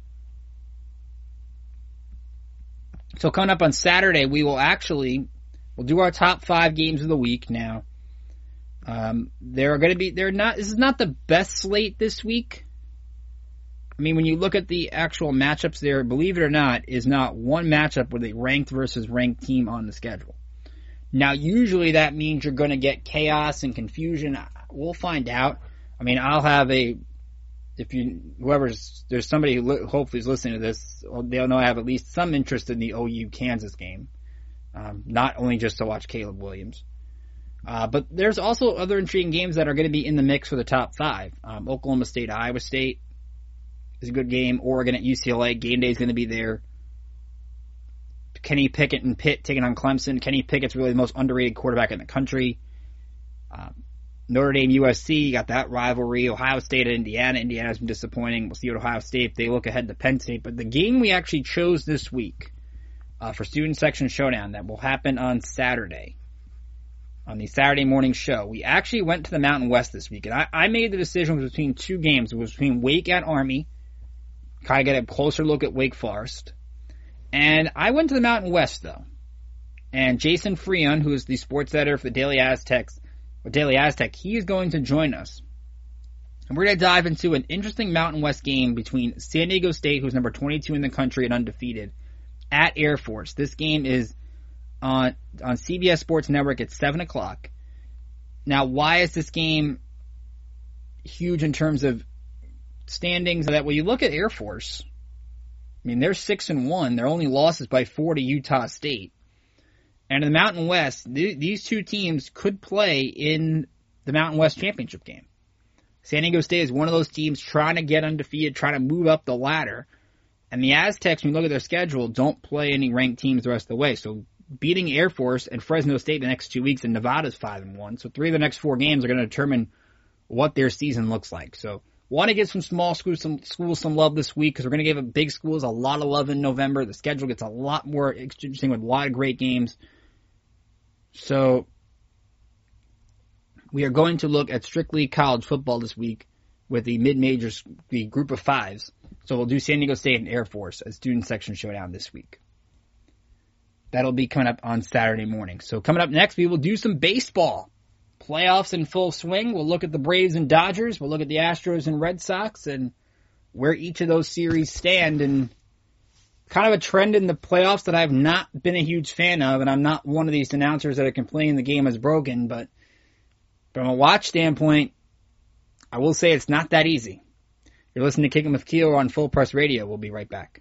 So coming up on Saturday, we will actually we'll do our top five games of the week. Now, um, there are going to be they're not. This is not the best slate this week. I mean, when you look at the actual matchups there, believe it or not, is not one matchup with a ranked versus ranked team on the schedule. Now, usually that means you're going to get chaos and confusion. We'll find out. I mean, I'll have a, if you, whoever's, there's somebody who li- hopefully is listening to this, they'll know I have at least some interest in the O U Kansas game. Um, not only just to watch Caleb Williams. Uh, but there's also other intriguing games that are going to be in the mix for the top five. Um, Oklahoma State, Iowa State is a good game. Oregon at U C L A. Game day is going to be there. Kenny Pickett and Pitt taking on Clemson. Kenny Pickett's really the most underrated quarterback in the country. Um, Notre Dame, U S C, you got that rivalry. Ohio State at Indiana. Indiana's been disappointing. We'll see what Ohio State, if they look ahead to Penn State. But the game we actually chose this week uh, for Student Section Showdown that will happen on Saturday, on the Saturday morning show, we actually went to the Mountain West this week. And I, I made the decision between two games. It was between Wake at Army, kind of get a closer look at Wake Forest. And I went to the Mountain West, though. And Jason Freon, who is the sports editor for the Daily Aztecs, or Daily Aztec, he is going to join us. And we're going to dive into an interesting Mountain West game between San Diego State, who's number twenty-two in the country and undefeated, at Air Force. This game is on on C B S Sports Network at seven o'clock. Now, why is this game huge in terms of standings? That when you look at Air Force, I mean, they're six and one. Their only loss is by four to Utah State. And in the Mountain West, th- these two teams could play in the Mountain West Championship game. San Diego State is one of those teams trying to get undefeated, trying to move up the ladder. And the Aztecs, when you look at their schedule, don't play any ranked teams the rest of the way. So beating Air Force and Fresno State the next two weeks, and Nevada's five and one. So three of the next four games are going to determine what their season looks like. So want to give some small schools some schools some love this week because we're going to give big schools a lot of love in November. The schedule gets a lot more interesting with a lot of great games. So we are going to look at strictly college football this week with the mid-majors, the group of fives. So we'll do San Diego State and Air Force as student section showdown this week. That'll be coming up on Saturday morning. So coming up next, we will do some baseball. Playoffs in full swing. We'll look at the Braves and Dodgers. We'll look at the Astros and Red Sox and where each of those series stand. And kind of a trend in the playoffs that I've not been a huge fan of. And I'm not one of these announcers that are complaining the game is broken, but from a watch standpoint, I will say it's not that easy. You're listening to Kicking with Keeler on Full Press Radio. We'll be right back.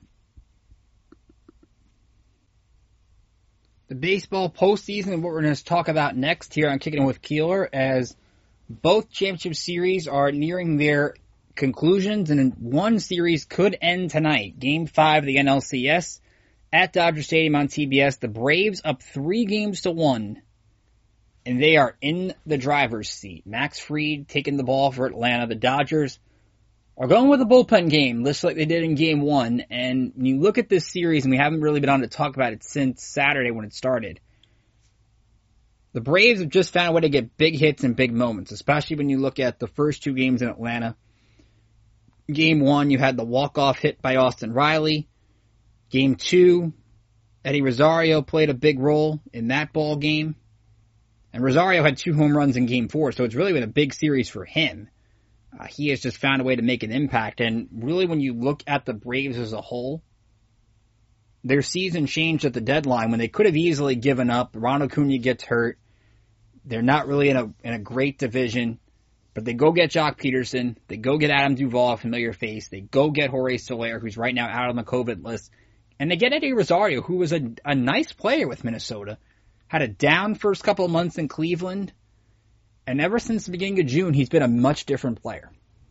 The baseball postseason, what we're going to talk about next here on Kicking with Keeler, as both championship series are nearing their conclusions, and one series could end tonight. Game five of the N L C S at Dodger Stadium on T B S. The Braves up three games to one. And they are in the driver's seat. Max Fried taking the ball for Atlanta. The Dodgers are going with a bullpen game, just like they did in game one. And when you look at this series, and we haven't really been on to talk about it since Saturday when it started, the Braves have just found a way to get big hits and big moments, especially when you look at the first two games in Atlanta. Game one, you had the walk-off hit by Austin Riley. Game two, Eddie Rosario played a big role in that ball game. And Rosario had two home runs in game four, so it's really been a big series for him. Uh, he has just found a way to make an impact. And really, when you look at the Braves as a whole, their season changed at the deadline when they could have easily given up. Ronald Acuna gets hurt. They're not really in a in a great division. But they go get Jock Peterson. They go get Adam Duvall, a familiar face. They go get Jorge Soler, who's right now out on the COVID list. And they get Eddie Rosario, who was a, a nice player with Minnesota. Had a down first couple of months in Cleveland, and ever since the beginning of June, he's been a much different player.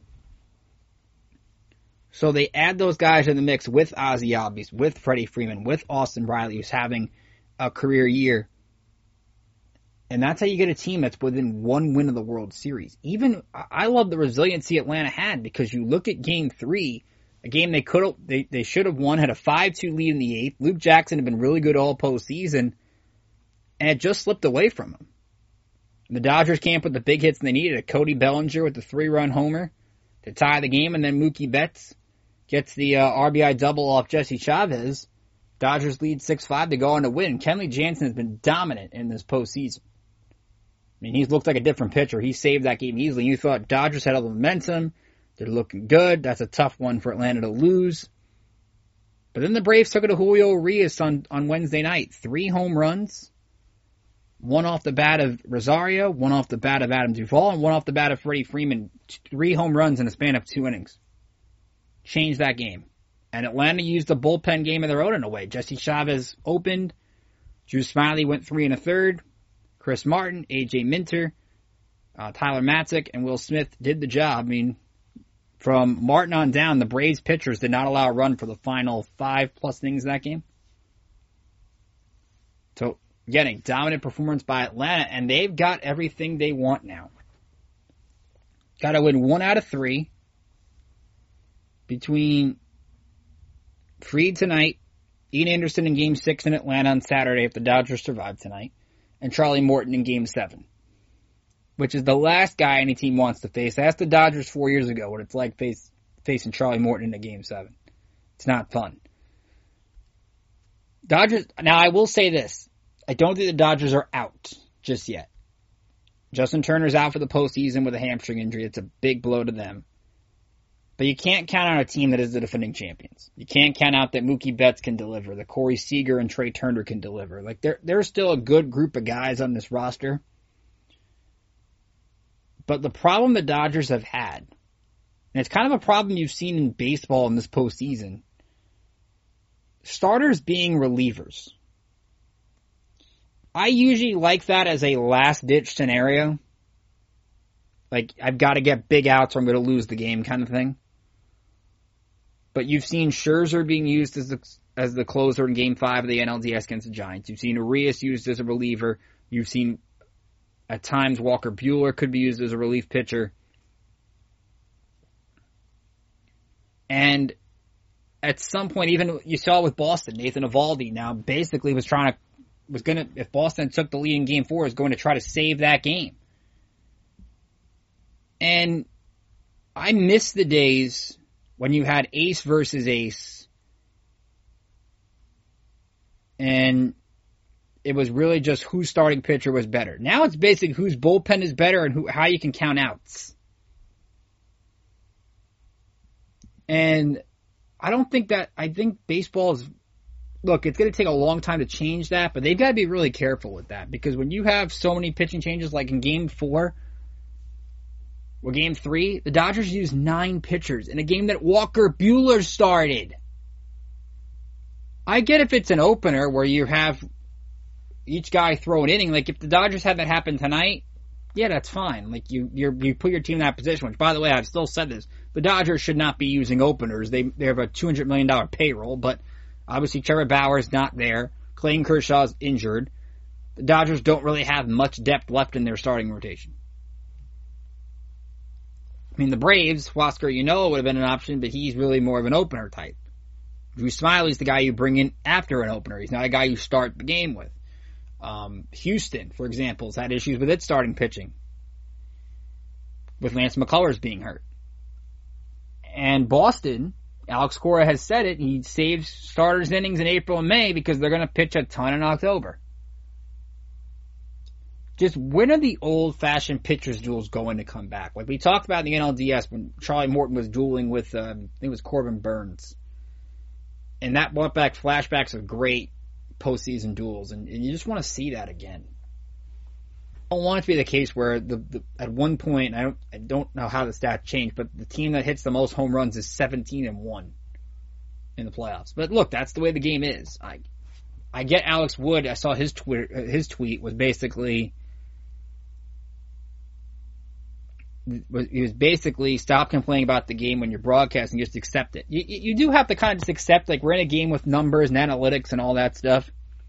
So they add those guys in the mix with Ozzie Albies, with Freddie Freeman, with Austin Riley, who's having a career year. And that's how you get a team that's within one win of the World Series. Even, I love the resiliency Atlanta had, because you look at game three, a game they could have, they, they should have won, had a five two lead in the eighth. Luke Jackson had been really good all postseason, and it just slipped away from him. The Dodgers can't put the big hits they needed. A Cody Bellinger with the three-run homer to tie the game, and then Mookie Betts gets the uh, R B I double off Jesse Chavez. Dodgers lead six five to go on to win. Kenley Jansen has been dominant in this postseason. I mean, he's looked like a different pitcher. He saved that game easily. You thought Dodgers had all the momentum. They're looking good. That's a tough one for Atlanta to lose. But then the Braves took it to Julio Urias on, on Wednesday night. Three home runs. One off the bat of Rosario, one off the bat of Adam Duvall, and one off the bat of Freddie Freeman. Three home runs in a span of two innings. Changed that game. And Atlanta used the bullpen game of their own in a way. Jesse Chavez opened. Drew Smiley went three and a third. Chris Martin, A J Minter, uh, Tyler Matzik, and Will Smith did the job. I mean, from Martin on down, the Braves pitchers did not allow a run for the final five-plus innings of that game. So, getting dominant performance by Atlanta, and they've got everything they want now. Got to win one out of three between Fried tonight, Ian Anderson in Game six in Atlanta on Saturday if the Dodgers survive tonight, and Charlie Morton in Game seven, which is the last guy any team wants to face. Ask the Dodgers four years ago what it's like face, facing Charlie Morton in a Game seven. It's not fun. Dodgers. Now, I will say this. I don't think the Dodgers are out just yet. Justin Turner's out for the postseason with a hamstring injury. It's a big blow to them. But you can't count on a team that is the defending champions. You can't count out that Mookie Betts can deliver, that Corey Seager and Trey Turner can deliver. Like, there, there's still a good group of guys on this roster. But the problem the Dodgers have had, and it's kind of a problem you've seen in baseball in this postseason, starters being relievers. I usually like that as a last-ditch scenario. Like, I've got to get big outs or I'm going to lose the game kind of thing. But you've seen Scherzer being used as the, as the closer in Game five of the N L D S against the Giants. You've seen Urias used as a reliever. You've seen, at times, Walker Buehler could be used as a relief pitcher. And at some point, even you saw with Boston, Nathan Eovaldi now basically was trying to, was going to, if Boston took the lead in Game four, was going to try to save that game. And I miss the days when you had ace versus ace, and it was really just whose starting pitcher was better. Now it's basically whose bullpen is better and who, how you can count outs. And I don't think that, I think baseball is, look, it's going to take a long time to change that, but they've got to be really careful with that, because when you have so many pitching changes like in Game four, well, Game three, the Dodgers used nine pitchers in a game that Walker Buehler started. I get if it's an opener where you have each guy throw an inning. Like, if the Dodgers had that happen tonight, yeah, that's fine. Like, you you're, you put your team in that position, which, by the way, I've still said this. The Dodgers should not be using openers. They they have a two hundred million dollars payroll, but obviously Trevor Bauer's not there. Clayton Kershaw's injured. The Dodgers don't really have much depth left in their starting rotation. I mean, the Braves, Huascar Ynoa would have been an option, but he's really more of an opener type. Drew Smyly's the guy you bring in after an opener. He's not a guy you start the game with. Um, Houston, for example, has had issues with its starting pitching, with Lance McCullers being hurt. And Boston, Alex Cora has said it, he saves starters innings in April and May because they're going to pitch a ton in October. Just when are the old-fashioned pitchers duels going to come back? Like we talked about in the N L D S when Charlie Morton was dueling with, um, I think it was Corbin Burns. And that brought back flashbacks of great postseason duels, and, and you just want to see that again. I don't want it to be the case where the, the at one point, I don't I don't know how the stats changed, but the team that hits the most home runs is seventeen and one in the playoffs. But look, that's the way the game is. I I get Alex Wood. I saw his Twitter, his tweet was basically he was basically stop complaining about the game when you're broadcasting, just accept it. You, you do have to kind of just accept, like, we're in a game with numbers and analytics and all that stuff.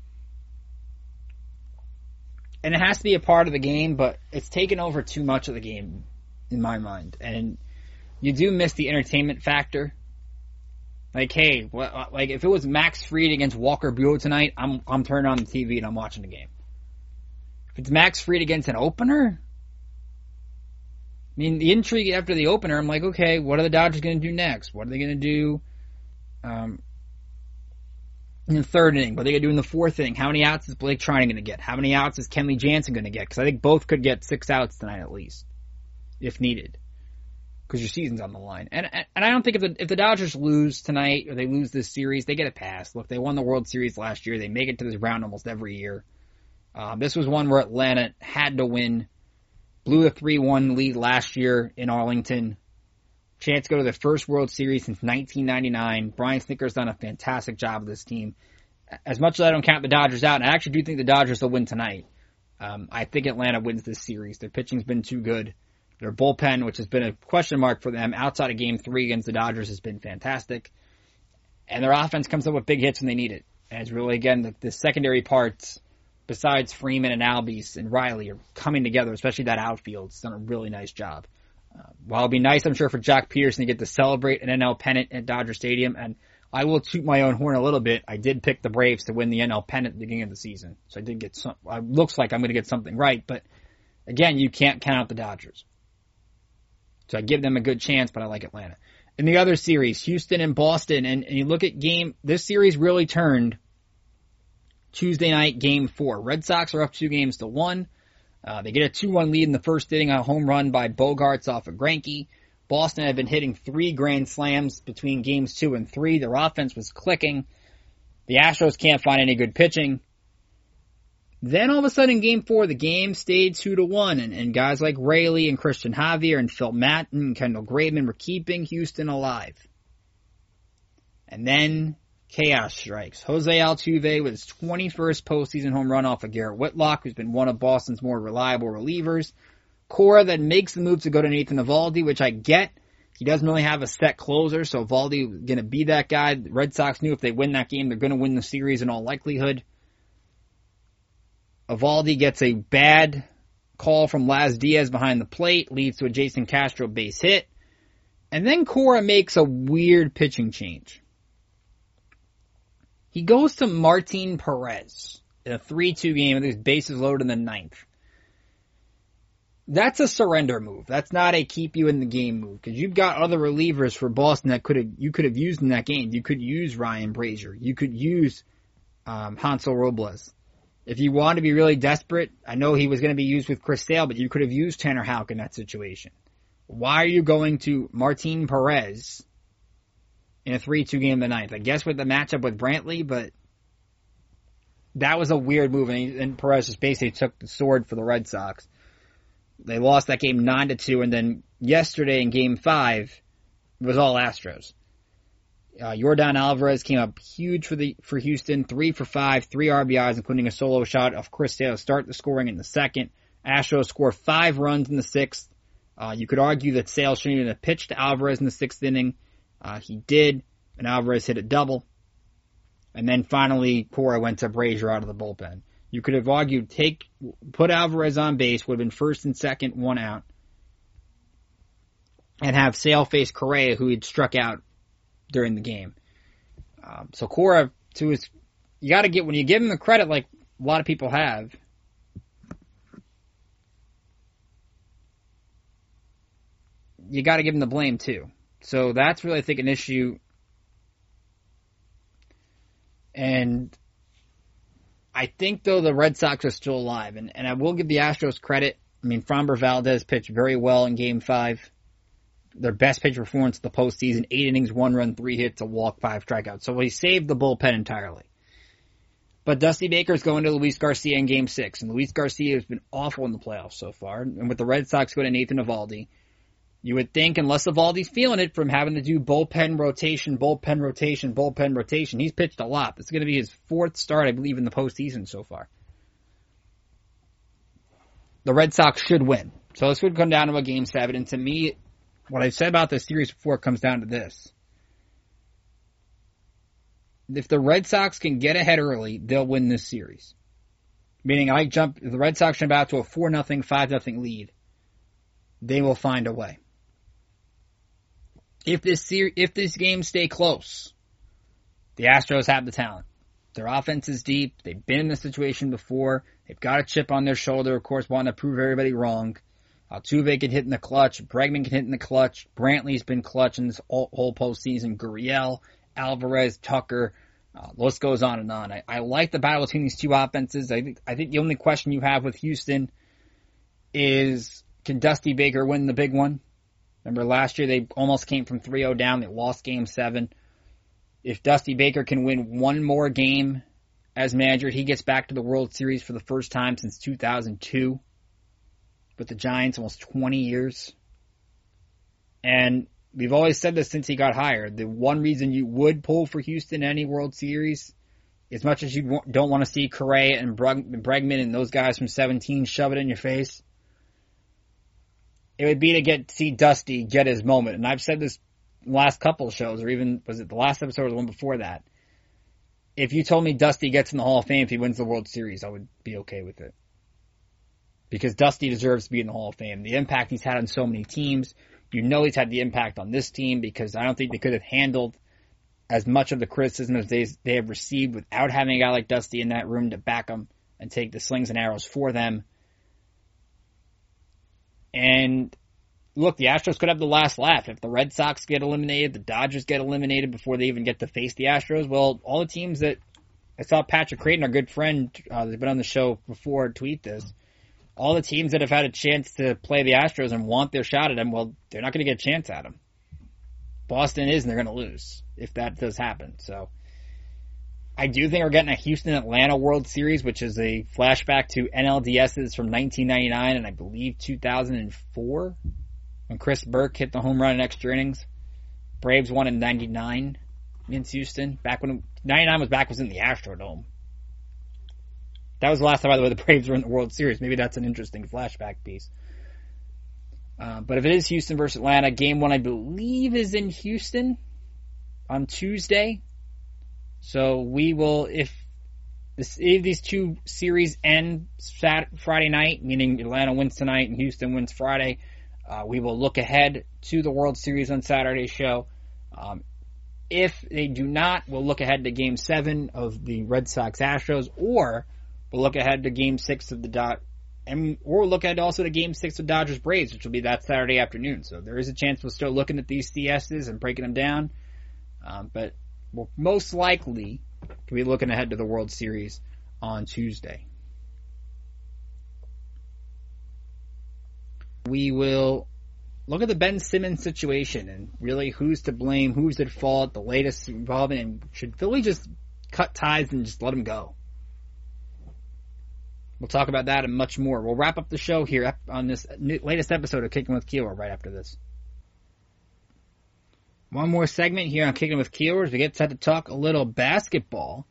And it has to be a part of the game, but it's taken over too much of the game in my mind. And you do miss the entertainment factor. Like, hey, like if it was Max Fried against Walker Buehler tonight, I'm I'm turning on the T V and I'm watching the game. If it's Max Fried against an opener, I mean, the intrigue after the opener, I'm like, okay, what are the Dodgers going to do next? What are they going to do um, in the third inning? What are they going to do in the fourth inning? How many outs is Blake Trinan going to get? How many outs is Kenley Jansen going to get? Because I think both could get six outs tonight at least, if needed, because your season's on the line. And and I don't think if the, if the Dodgers lose tonight or they lose this series, they get a pass. Look, they won the World Series last year. They make it to this round almost every year. Um, this was one where Atlanta had to win. Blew a three one lead last year in Arlington. Chance to go to their first World Series since nineteen ninety-nine. Brian Snitker's done a fantastic job with this team. As much as I don't count the Dodgers out, and I actually do think the Dodgers will win tonight, um, I think Atlanta wins this series. Their pitching's been too good. Their bullpen, which has been a question mark for them outside of Game three against the Dodgers, has been fantastic. And their offense comes up with big hits when they need it. And it's really, again, the, the secondary parts, besides Freeman and Albies and Riley, are coming together, especially that outfield. It's done a really nice job. Uh, while it'll be nice, I'm sure, for Jock Peterson to get to celebrate an N L pennant at Dodger Stadium, and I will toot my own horn a little bit. I did pick the Braves to win the N L pennant at the beginning of the season, so I did get some. It looks like I'm going to get something right, but again, you can't count out the Dodgers. So I give them a good chance, but I like Atlanta. In the other series, Houston and Boston, and, and you look at game, this series really turned Tuesday night, game four. Red Sox are up two games to one. Uh, they get a two one lead in the first inning on a home run by Bogarts off of Greinke. Boston had been hitting three grand slams between games two and three. Their offense was clicking. The Astros can't find any good pitching. Then all of a sudden in game four, the game stayed two to one, and, and guys like Raley and Christian Javier and Phil Maton and Kendall Graveman were keeping Houston alive. And then chaos strikes. Jose Altuve with his twenty-first postseason home run off of Garrett Whitlock, who's been one of Boston's more reliable relievers. Cora then makes the move to go to Nathan Eovaldi, which I get. He doesn't really have a set closer, so Eovaldi is going to be that guy. The Red Sox knew if they win that game, they're going to win the series in all likelihood. Eovaldi gets a bad call from Laz Diaz behind the plate, leads to a Jason Castro base hit. And then Cora makes a weird pitching change. He goes to Martin Perez in a three two game with his bases loaded in the ninth. That's a surrender move. That's not a keep you in the game move, because you've got other relievers for Boston that could have you could have used in that game. You could use Ryan Brazier. You could use um, Hansel Robles. If you want to be really desperate, I know he was going to be used with Chris Sale, but you could have used Tanner Houck in that situation. Why are you going to Martin Perez in a three two game in the ninth? I guess with the matchup with Brantley, but that was a weird move, and, he, and Perez just basically took the sword for the Red Sox. They lost that game nine to two, and then yesterday in game five, it was all Astros. Uh, Yordan Alvarez came up huge for the for Houston, three for five, three R B Is, including a solo shot of Chris Sale to start the scoring in the second. Astros score five runs in the sixth. Uh, you could argue that Sale shouldn't even have pitched to Alvarez in the sixth inning. Uh, he did, and Alvarez hit a double. And then finally, Cora went to Brazier out of the bullpen. You could have argued, take, put Alvarez on base, would have been first and second, one out, and have Sale face Correa, who had struck out during the game. Um, so Cora, to his, you got to get, when you give him the credit like a lot of people have, you got to give him the blame too. So that's really, I think, an issue. And I think, though, the Red Sox are still alive. And, and I will give the Astros credit. I mean, Framber Valdez pitched very well in Game five. Their best pitch performance of the postseason. Eight innings, one run, three hits, a walk, five strikeouts. So he saved the bullpen entirely. But Dusty Baker's going to Luis Garcia in Game six. And Luis Garcia has been awful in the playoffs so far. And with the Red Sox going to Nathan Eovaldi, you would think, unless Eovaldi's feeling it from having to do bullpen rotation, bullpen rotation, bullpen rotation, he's pitched a lot. This is going to be his fourth start, I believe, in the postseason so far. The Red Sox should win. So this would come down to a Game seven. And to me, what I've said about this series before comes down to this. If the Red Sox can get ahead early, they'll win this series. Meaning, I jump, if the Red Sox jump out to a four nothing, five nothing lead, they will find a way. If this ser- if this games stay close, the Astros have the talent. Their offense is deep. They've been in this situation before. They've got a chip on their shoulder, of course, wanting to prove everybody wrong. Altuve can hit in the clutch. Bregman can hit in the clutch. Brantley's been clutch in this whole, whole postseason. Gurriel, Alvarez, Tucker. Uh, the list goes on and on. I, I like the battle between these two offenses. I think I think the only question you have with Houston is, can Dusty Baker win the big one? Remember last year they almost came from three oh down. They lost Game seven. If Dusty Baker can win one more game as manager, he gets back to the World Series for the first time since two thousand two with the Giants, almost twenty years. And we've always said this since he got hired. The one reason you would pull for Houston in any World Series, as much as you don't want to see Correa and Bregman and those guys from seventeen shove it in your face, it would be to get see Dusty get his moment. And I've said this in the last couple of shows, or even, was it the last episode or the one before that? If you told me Dusty gets in the Hall of Fame if he wins the World Series, I would be okay with it. Because Dusty deserves to be in the Hall of Fame. The impact he's had on so many teams. You know he's had the impact on this team, because I don't think they could have handled as much of the criticism as they, they have received without having a guy like Dusty in that room to back them and take the slings and arrows for them. And look, the Astros could have the last laugh. If the Red Sox get eliminated, the Dodgers get eliminated before they even get to face the Astros, well, all the teams that, I saw Patrick Creighton, our good friend, uh, that's been on the show before, tweet this. all the teams that have had a chance to play the Astros and want their shot at them, well, they're not going to get a chance at them. Boston is, and they're going to lose if that does happen. So I do think we're getting a Houston-Atlanta World Series, which is a flashback to N L D S's from nineteen ninety-nine and I believe two thousand four when Chris Burke hit the home run in extra innings. Braves won in ninety-nine against Houston. Back when ninety-nine was back was in the Astrodome. That was the last time, by the way, the Braves were in the World Series. Maybe that's an interesting flashback piece. Uh, but if it is Houston versus Atlanta, game one I believe is in Houston on Tuesday. So we will, if, this, if these two series end Saturday, Friday night, meaning Atlanta wins tonight and Houston wins Friday, uh, we will look ahead to the World Series on Saturday's show. Um, if they do not, we'll look ahead to Game seven of the Red Sox-Astros, or we'll look ahead to Game six of the Dot, and or we'll look ahead also to Game six of Dodgers-Braves, which will be that Saturday afternoon. So there is a chance we'll start looking at these C S's and breaking them down. Um, but we'll most likely to be looking ahead to the World Series on Tuesday. We will look at the Ben Simmons situation and really who's to blame, who's at fault, the latest involvement, and should Philly just cut ties and just let him go? We'll talk about that and much more. We'll wrap up the show here on this latest episode of Kicking with Keeler right after this. One more segment here on Kicking with Keeler as we get set to talk a little basketball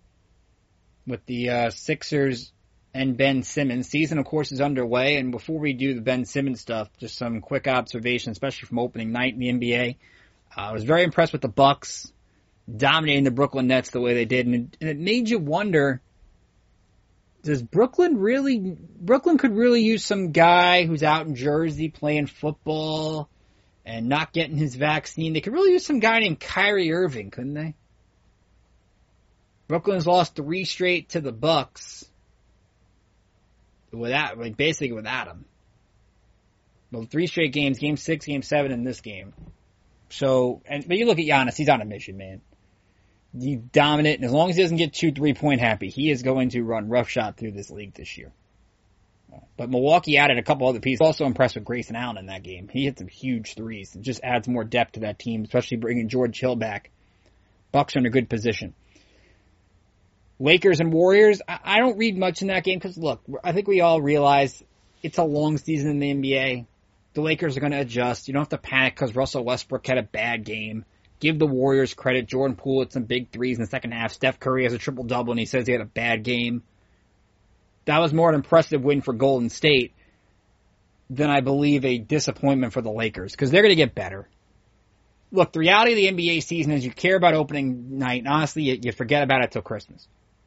with the uh, Sixers and Ben Simmons. Season, of course, is underway, and before we do the Ben Simmons stuff, just some quick observations, especially from opening night in the N B A. Uh, I was very impressed with the Bucks dominating the Brooklyn Nets the way they did, and it, and it made you wonder, does Brooklyn really, Brooklyn could really use some guy who's out in Jersey playing football and not getting his vaccine. They could really use some guy named Kyrie Irving, couldn't they? Brooklyn's lost three straight to the Bucks without, like basically without him. Well, three straight games, game six, game seven in this game. So, and but you look at Giannis, he's on a mission, man. He's dominant, and as long as he doesn't get too three-point happy, he is going to run roughshod through this league this year. But Milwaukee added a couple other pieces. Also impressed with Grayson Allen in that game. He hit some huge threes. It just adds more depth to that team, especially bringing George Hill back. Bucks are in a good position. Lakers and Warriors, I don't read much in that game because, look, I think we all realize it's a long season in the N B A. The Lakers are going to adjust. You don't have to panic because Russell Westbrook had a bad game. Give the Warriors credit. Jordan Poole had some big threes in the second half. Steph Curry has a triple-double, and he says he had a bad game. That was more an impressive win for Golden State than, I believe, a disappointment for the Lakers, because they're going to get better. Look, the reality of the N B A season is you care about opening night, and honestly, you, you forget about it till Christmas.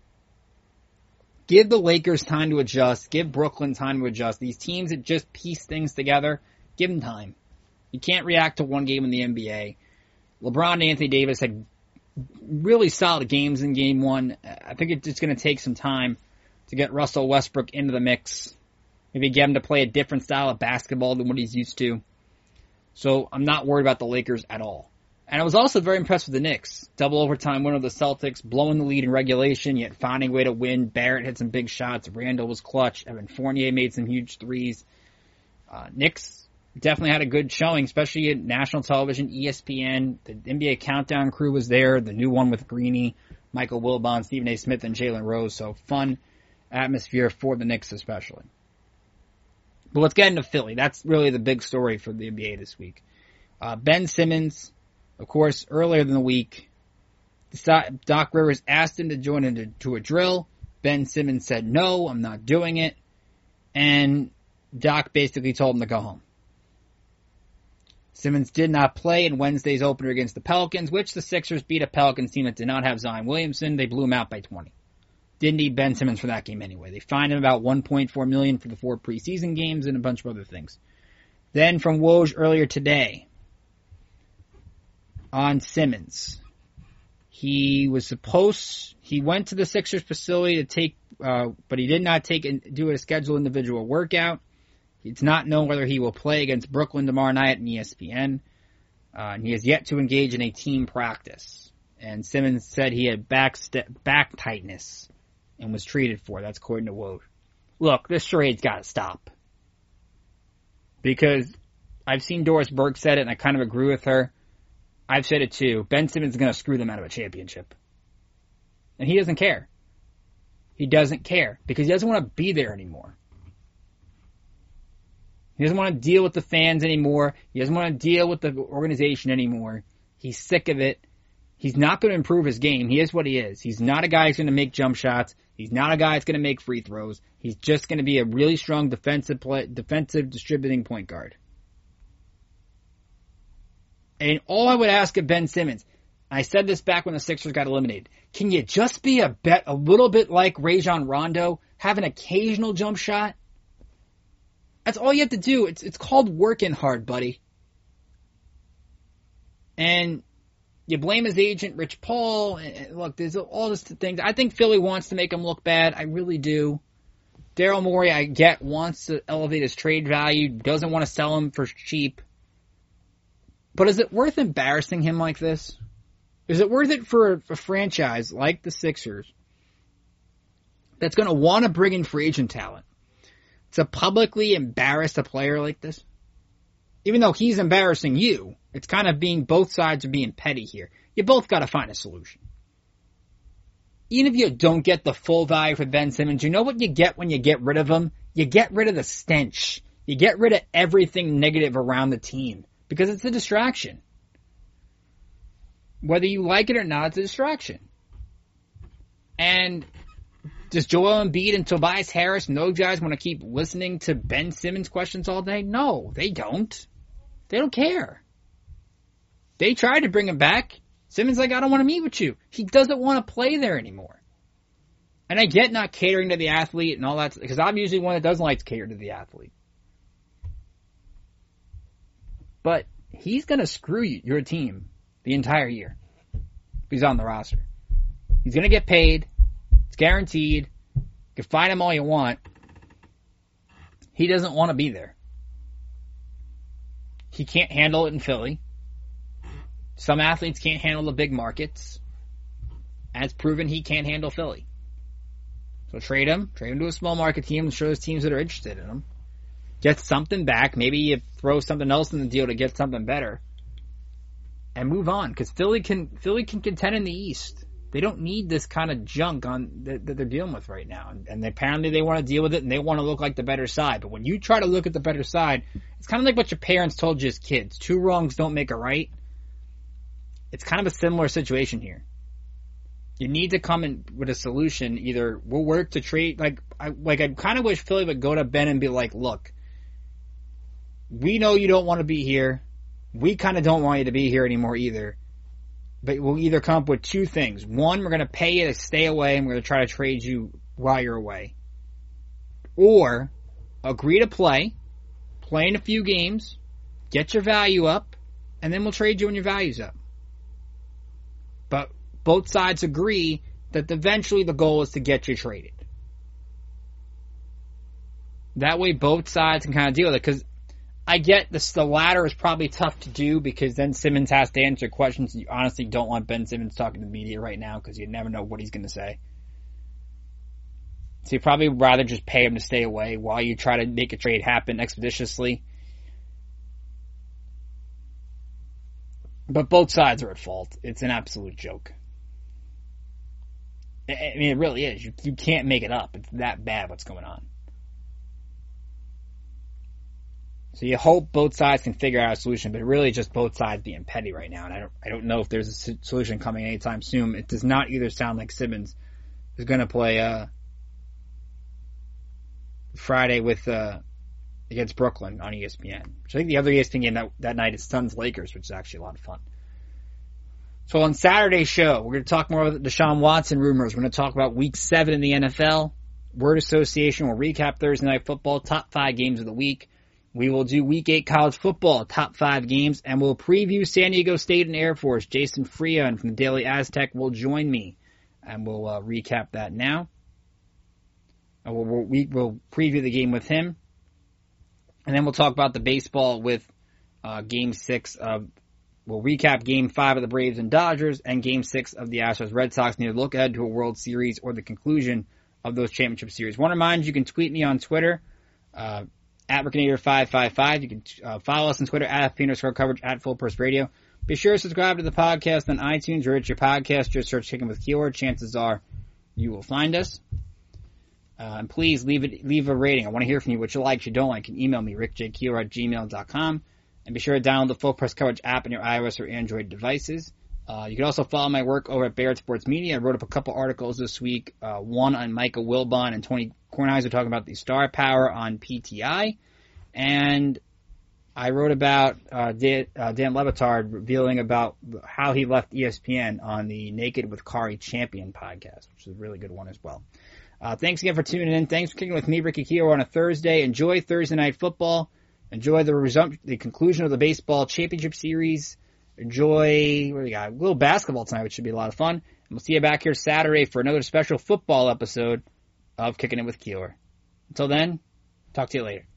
Give the Lakers time to adjust. Give Brooklyn time to adjust. These teams that just piece things together, give them time. You can't react to one game in the N B A. LeBron and Anthony Davis had really solid games in game one. I think it's just going to take some time to get Russell Westbrook into the mix. Maybe get him to play a different style of basketball than what he's used to. So I'm not worried about the Lakers at all. And I was also very impressed with the Knicks. Double overtime win of the Celtics, blowing the lead in regulation, yet finding a way to win. Barrett hit some big shots. Randall was clutch. Evan Fournier made some huge threes. Uh, Knicks definitely had a good showing, especially at national television, E S P N. The N B A Countdown crew was there. The new one with Greeny, Michael Wilbon, Stephen A. Smith, and Jalen Rose. So fun atmosphere for the Knicks especially. But let's get into Philly. That's really the big story for the N B A this week. Uh, Ben Simmons, of course, earlier in the week, Doc Rivers asked him to join into a drill. Ben Simmons said, no, I'm not doing it. And Doc basically told him to go home. Simmons did not play in Wednesday's opener against the Pelicans, which the Sixers beat a Pelicans team that did not have Zion Williamson. They blew him out by twenty. Didn't need Ben Simmons for that game anyway. They fined him about one point four million dollars for the four preseason games and a bunch of other things. Then from Woj earlier today on Simmons. He was supposed, he went to the Sixers facility to take, uh, but he did not take and do a scheduled individual workout. It's not known whether he will play against Brooklyn tomorrow night on E S P N. Uh, and he has yet to engage in a team practice. And Simmons said he had back st- back tightness and was treated for it. That's according to Woj. look, this charade's got to stop. Because I've seen Doris Burke said it, and I kind of agree with her. I've said it too. Ben Simmons is going to screw them out of a championship. And he doesn't care. He doesn't care because he doesn't want to be there anymore. He doesn't want to deal with the fans anymore. He doesn't want to deal with the organization anymore. He's sick of it. He's not going to improve his game. He is what he is. He's not a guy who's going to make jump shots. He's not a guy who's going to make free throws. He's just going to be a really strong defensive play, defensive distributing point guard. And all I would ask of Ben Simmons, I said this back when the Sixers got eliminated, can you just be a bet a little bit like Rajon Rondo, have an occasional jump shot? That's all you have to do. It's it's called working hard, buddy. And you blame his agent, Rich Paul. And look, there's all this things. I think Philly wants to make him look bad. I really do. Daryl Morey, I get, wants to elevate his trade value, doesn't want to sell him for cheap. But is it worth embarrassing him like this? Is it worth it for a, a franchise like the Sixers that's going to want to bring in free agent talent to publicly embarrass a player like this? Even though he's embarrassing you, it's kind of being, both sides are being petty here. You both got to find a solution. Even if you don't get the full value for Ben Simmons, you know what you get when you get rid of him? You get rid of the stench. You get rid of everything negative around the team because it's a distraction. Whether you like it or not, it's a distraction. And does Joel Embiid and Tobias Harris and those guys want to keep listening to Ben Simmons questions all day? No, they don't. They don't care. They tried to bring him back. Simmons like, I don't want to meet with you. He doesn't want to play there anymore. And I get not catering to the athlete and all that, because I'm usually one that doesn't like to cater to the athlete. But he's going to screw you, your team the entire year if he's on the roster. He's going to get paid. It's guaranteed. You can find him all you want. He doesn't want to be there. He can't handle it in Philly. Some athletes can't handle the big markets. And it's proven he can't handle Philly. So trade him. Trade him to a small market team and show those teams that are interested in him. Get something back. Maybe you throw something else in the deal to get something better. And move on. Because Philly can Philly can contend in the East. They don't need this kind of junk on that, that they're dealing with right now. And, and apparently they want to deal with it and they want to look like the better side. But when you try to look at the better side, it's kind of like what your parents told you as kids. Two wrongs don't make a right. It's kind of a similar situation here. You need to come in with a solution. Either we'll work to trade, like I like I kind of wish Philly would go to Ben and be like, look, we know you don't want to be here. We kind of don't want you to be here anymore either. But we'll either come up with two things. One, we're going to pay you to stay away and we're going to try to trade you while you're away. Or agree to play, play in a few games, get your value up, and then we'll trade you when your value's up. But both sides agree that eventually the goal is to get you traded. That way both sides can kind of deal with it. Because I get this, the latter is probably tough to do because then Simmons has to answer questions. You honestly don't want Ben Simmons talking to the media right now because you never know what he's going to say. So you'd probably rather just pay him to stay away while you try to make a trade happen expeditiously. But both sides are at fault. It's an absolute joke. I mean, it really is. You, you can't make it up. It's that bad what's going on. So you hope both sides can figure out a solution, but really just both sides being petty right now. And I don't, I don't know if there's a solution coming anytime soon. It does not either sound like Simmons is going to play uh, Friday with uh, against Brooklyn on E S P N. Which I think the other E S P N game that, that night is Suns-Lakers, which is actually a lot of fun. So on Saturday's show, we're going to talk more about the Deshaun Watson rumors. We're going to talk about Week seven in the N F L. Word Association will recap Thursday Night Football, top five games of the week. We will do Week eight college football, top five games, and we'll preview San Diego State and Air Force. Jason Freon from the Daily Aztec will join me, and we'll uh, recap that now. And we'll, we'll, we, we'll preview the game with him. And then we'll talk about the baseball with uh, Game six of, we'll recap Game five of the Braves and Dodgers, and Game six of the Astros Red Sox. Need to look ahead to a World Series or the conclusion of those championship series. Want to remind you, you can tweet me on Twitter, uh, at Rickinator five five five. You can uh, follow us on Twitter at F P underscore coverage at Full Press Radio. Be sure to subscribe to the podcast on iTunes or at your podcast. Just search Kicking with Keeler. Chances are you will find us. Uh, and please leave it, leave a rating. I want to hear from you, what you like, what you don't like. You can email me, rickjkeeler at gmail dot com. And be sure to download the Full Press Coverage app on your iOS or Android devices. Uh, you can also follow my work over at Barrett Sports Media. I wrote up a couple articles this week, uh, one on Micah Wilbon and Tony Kornheiser talking about the star power on P T I. And I wrote about uh, Dan, uh, Dan Le Batard revealing about how he left E S P N on the Naked with Kari Champion podcast, which is a really good one as well. Uh, thanks again for tuning in. Thanks for kicking with me, Ricky Keeler, on a Thursday. Enjoy Thursday Night Football. Enjoy the resum- the conclusion of the baseball championship series. Enjoy, what do we got? A little basketball tonight, which should be a lot of fun. And we'll see you back here Saturday for another special football episode of Kicking It with Keeler. Until then, talk to you later.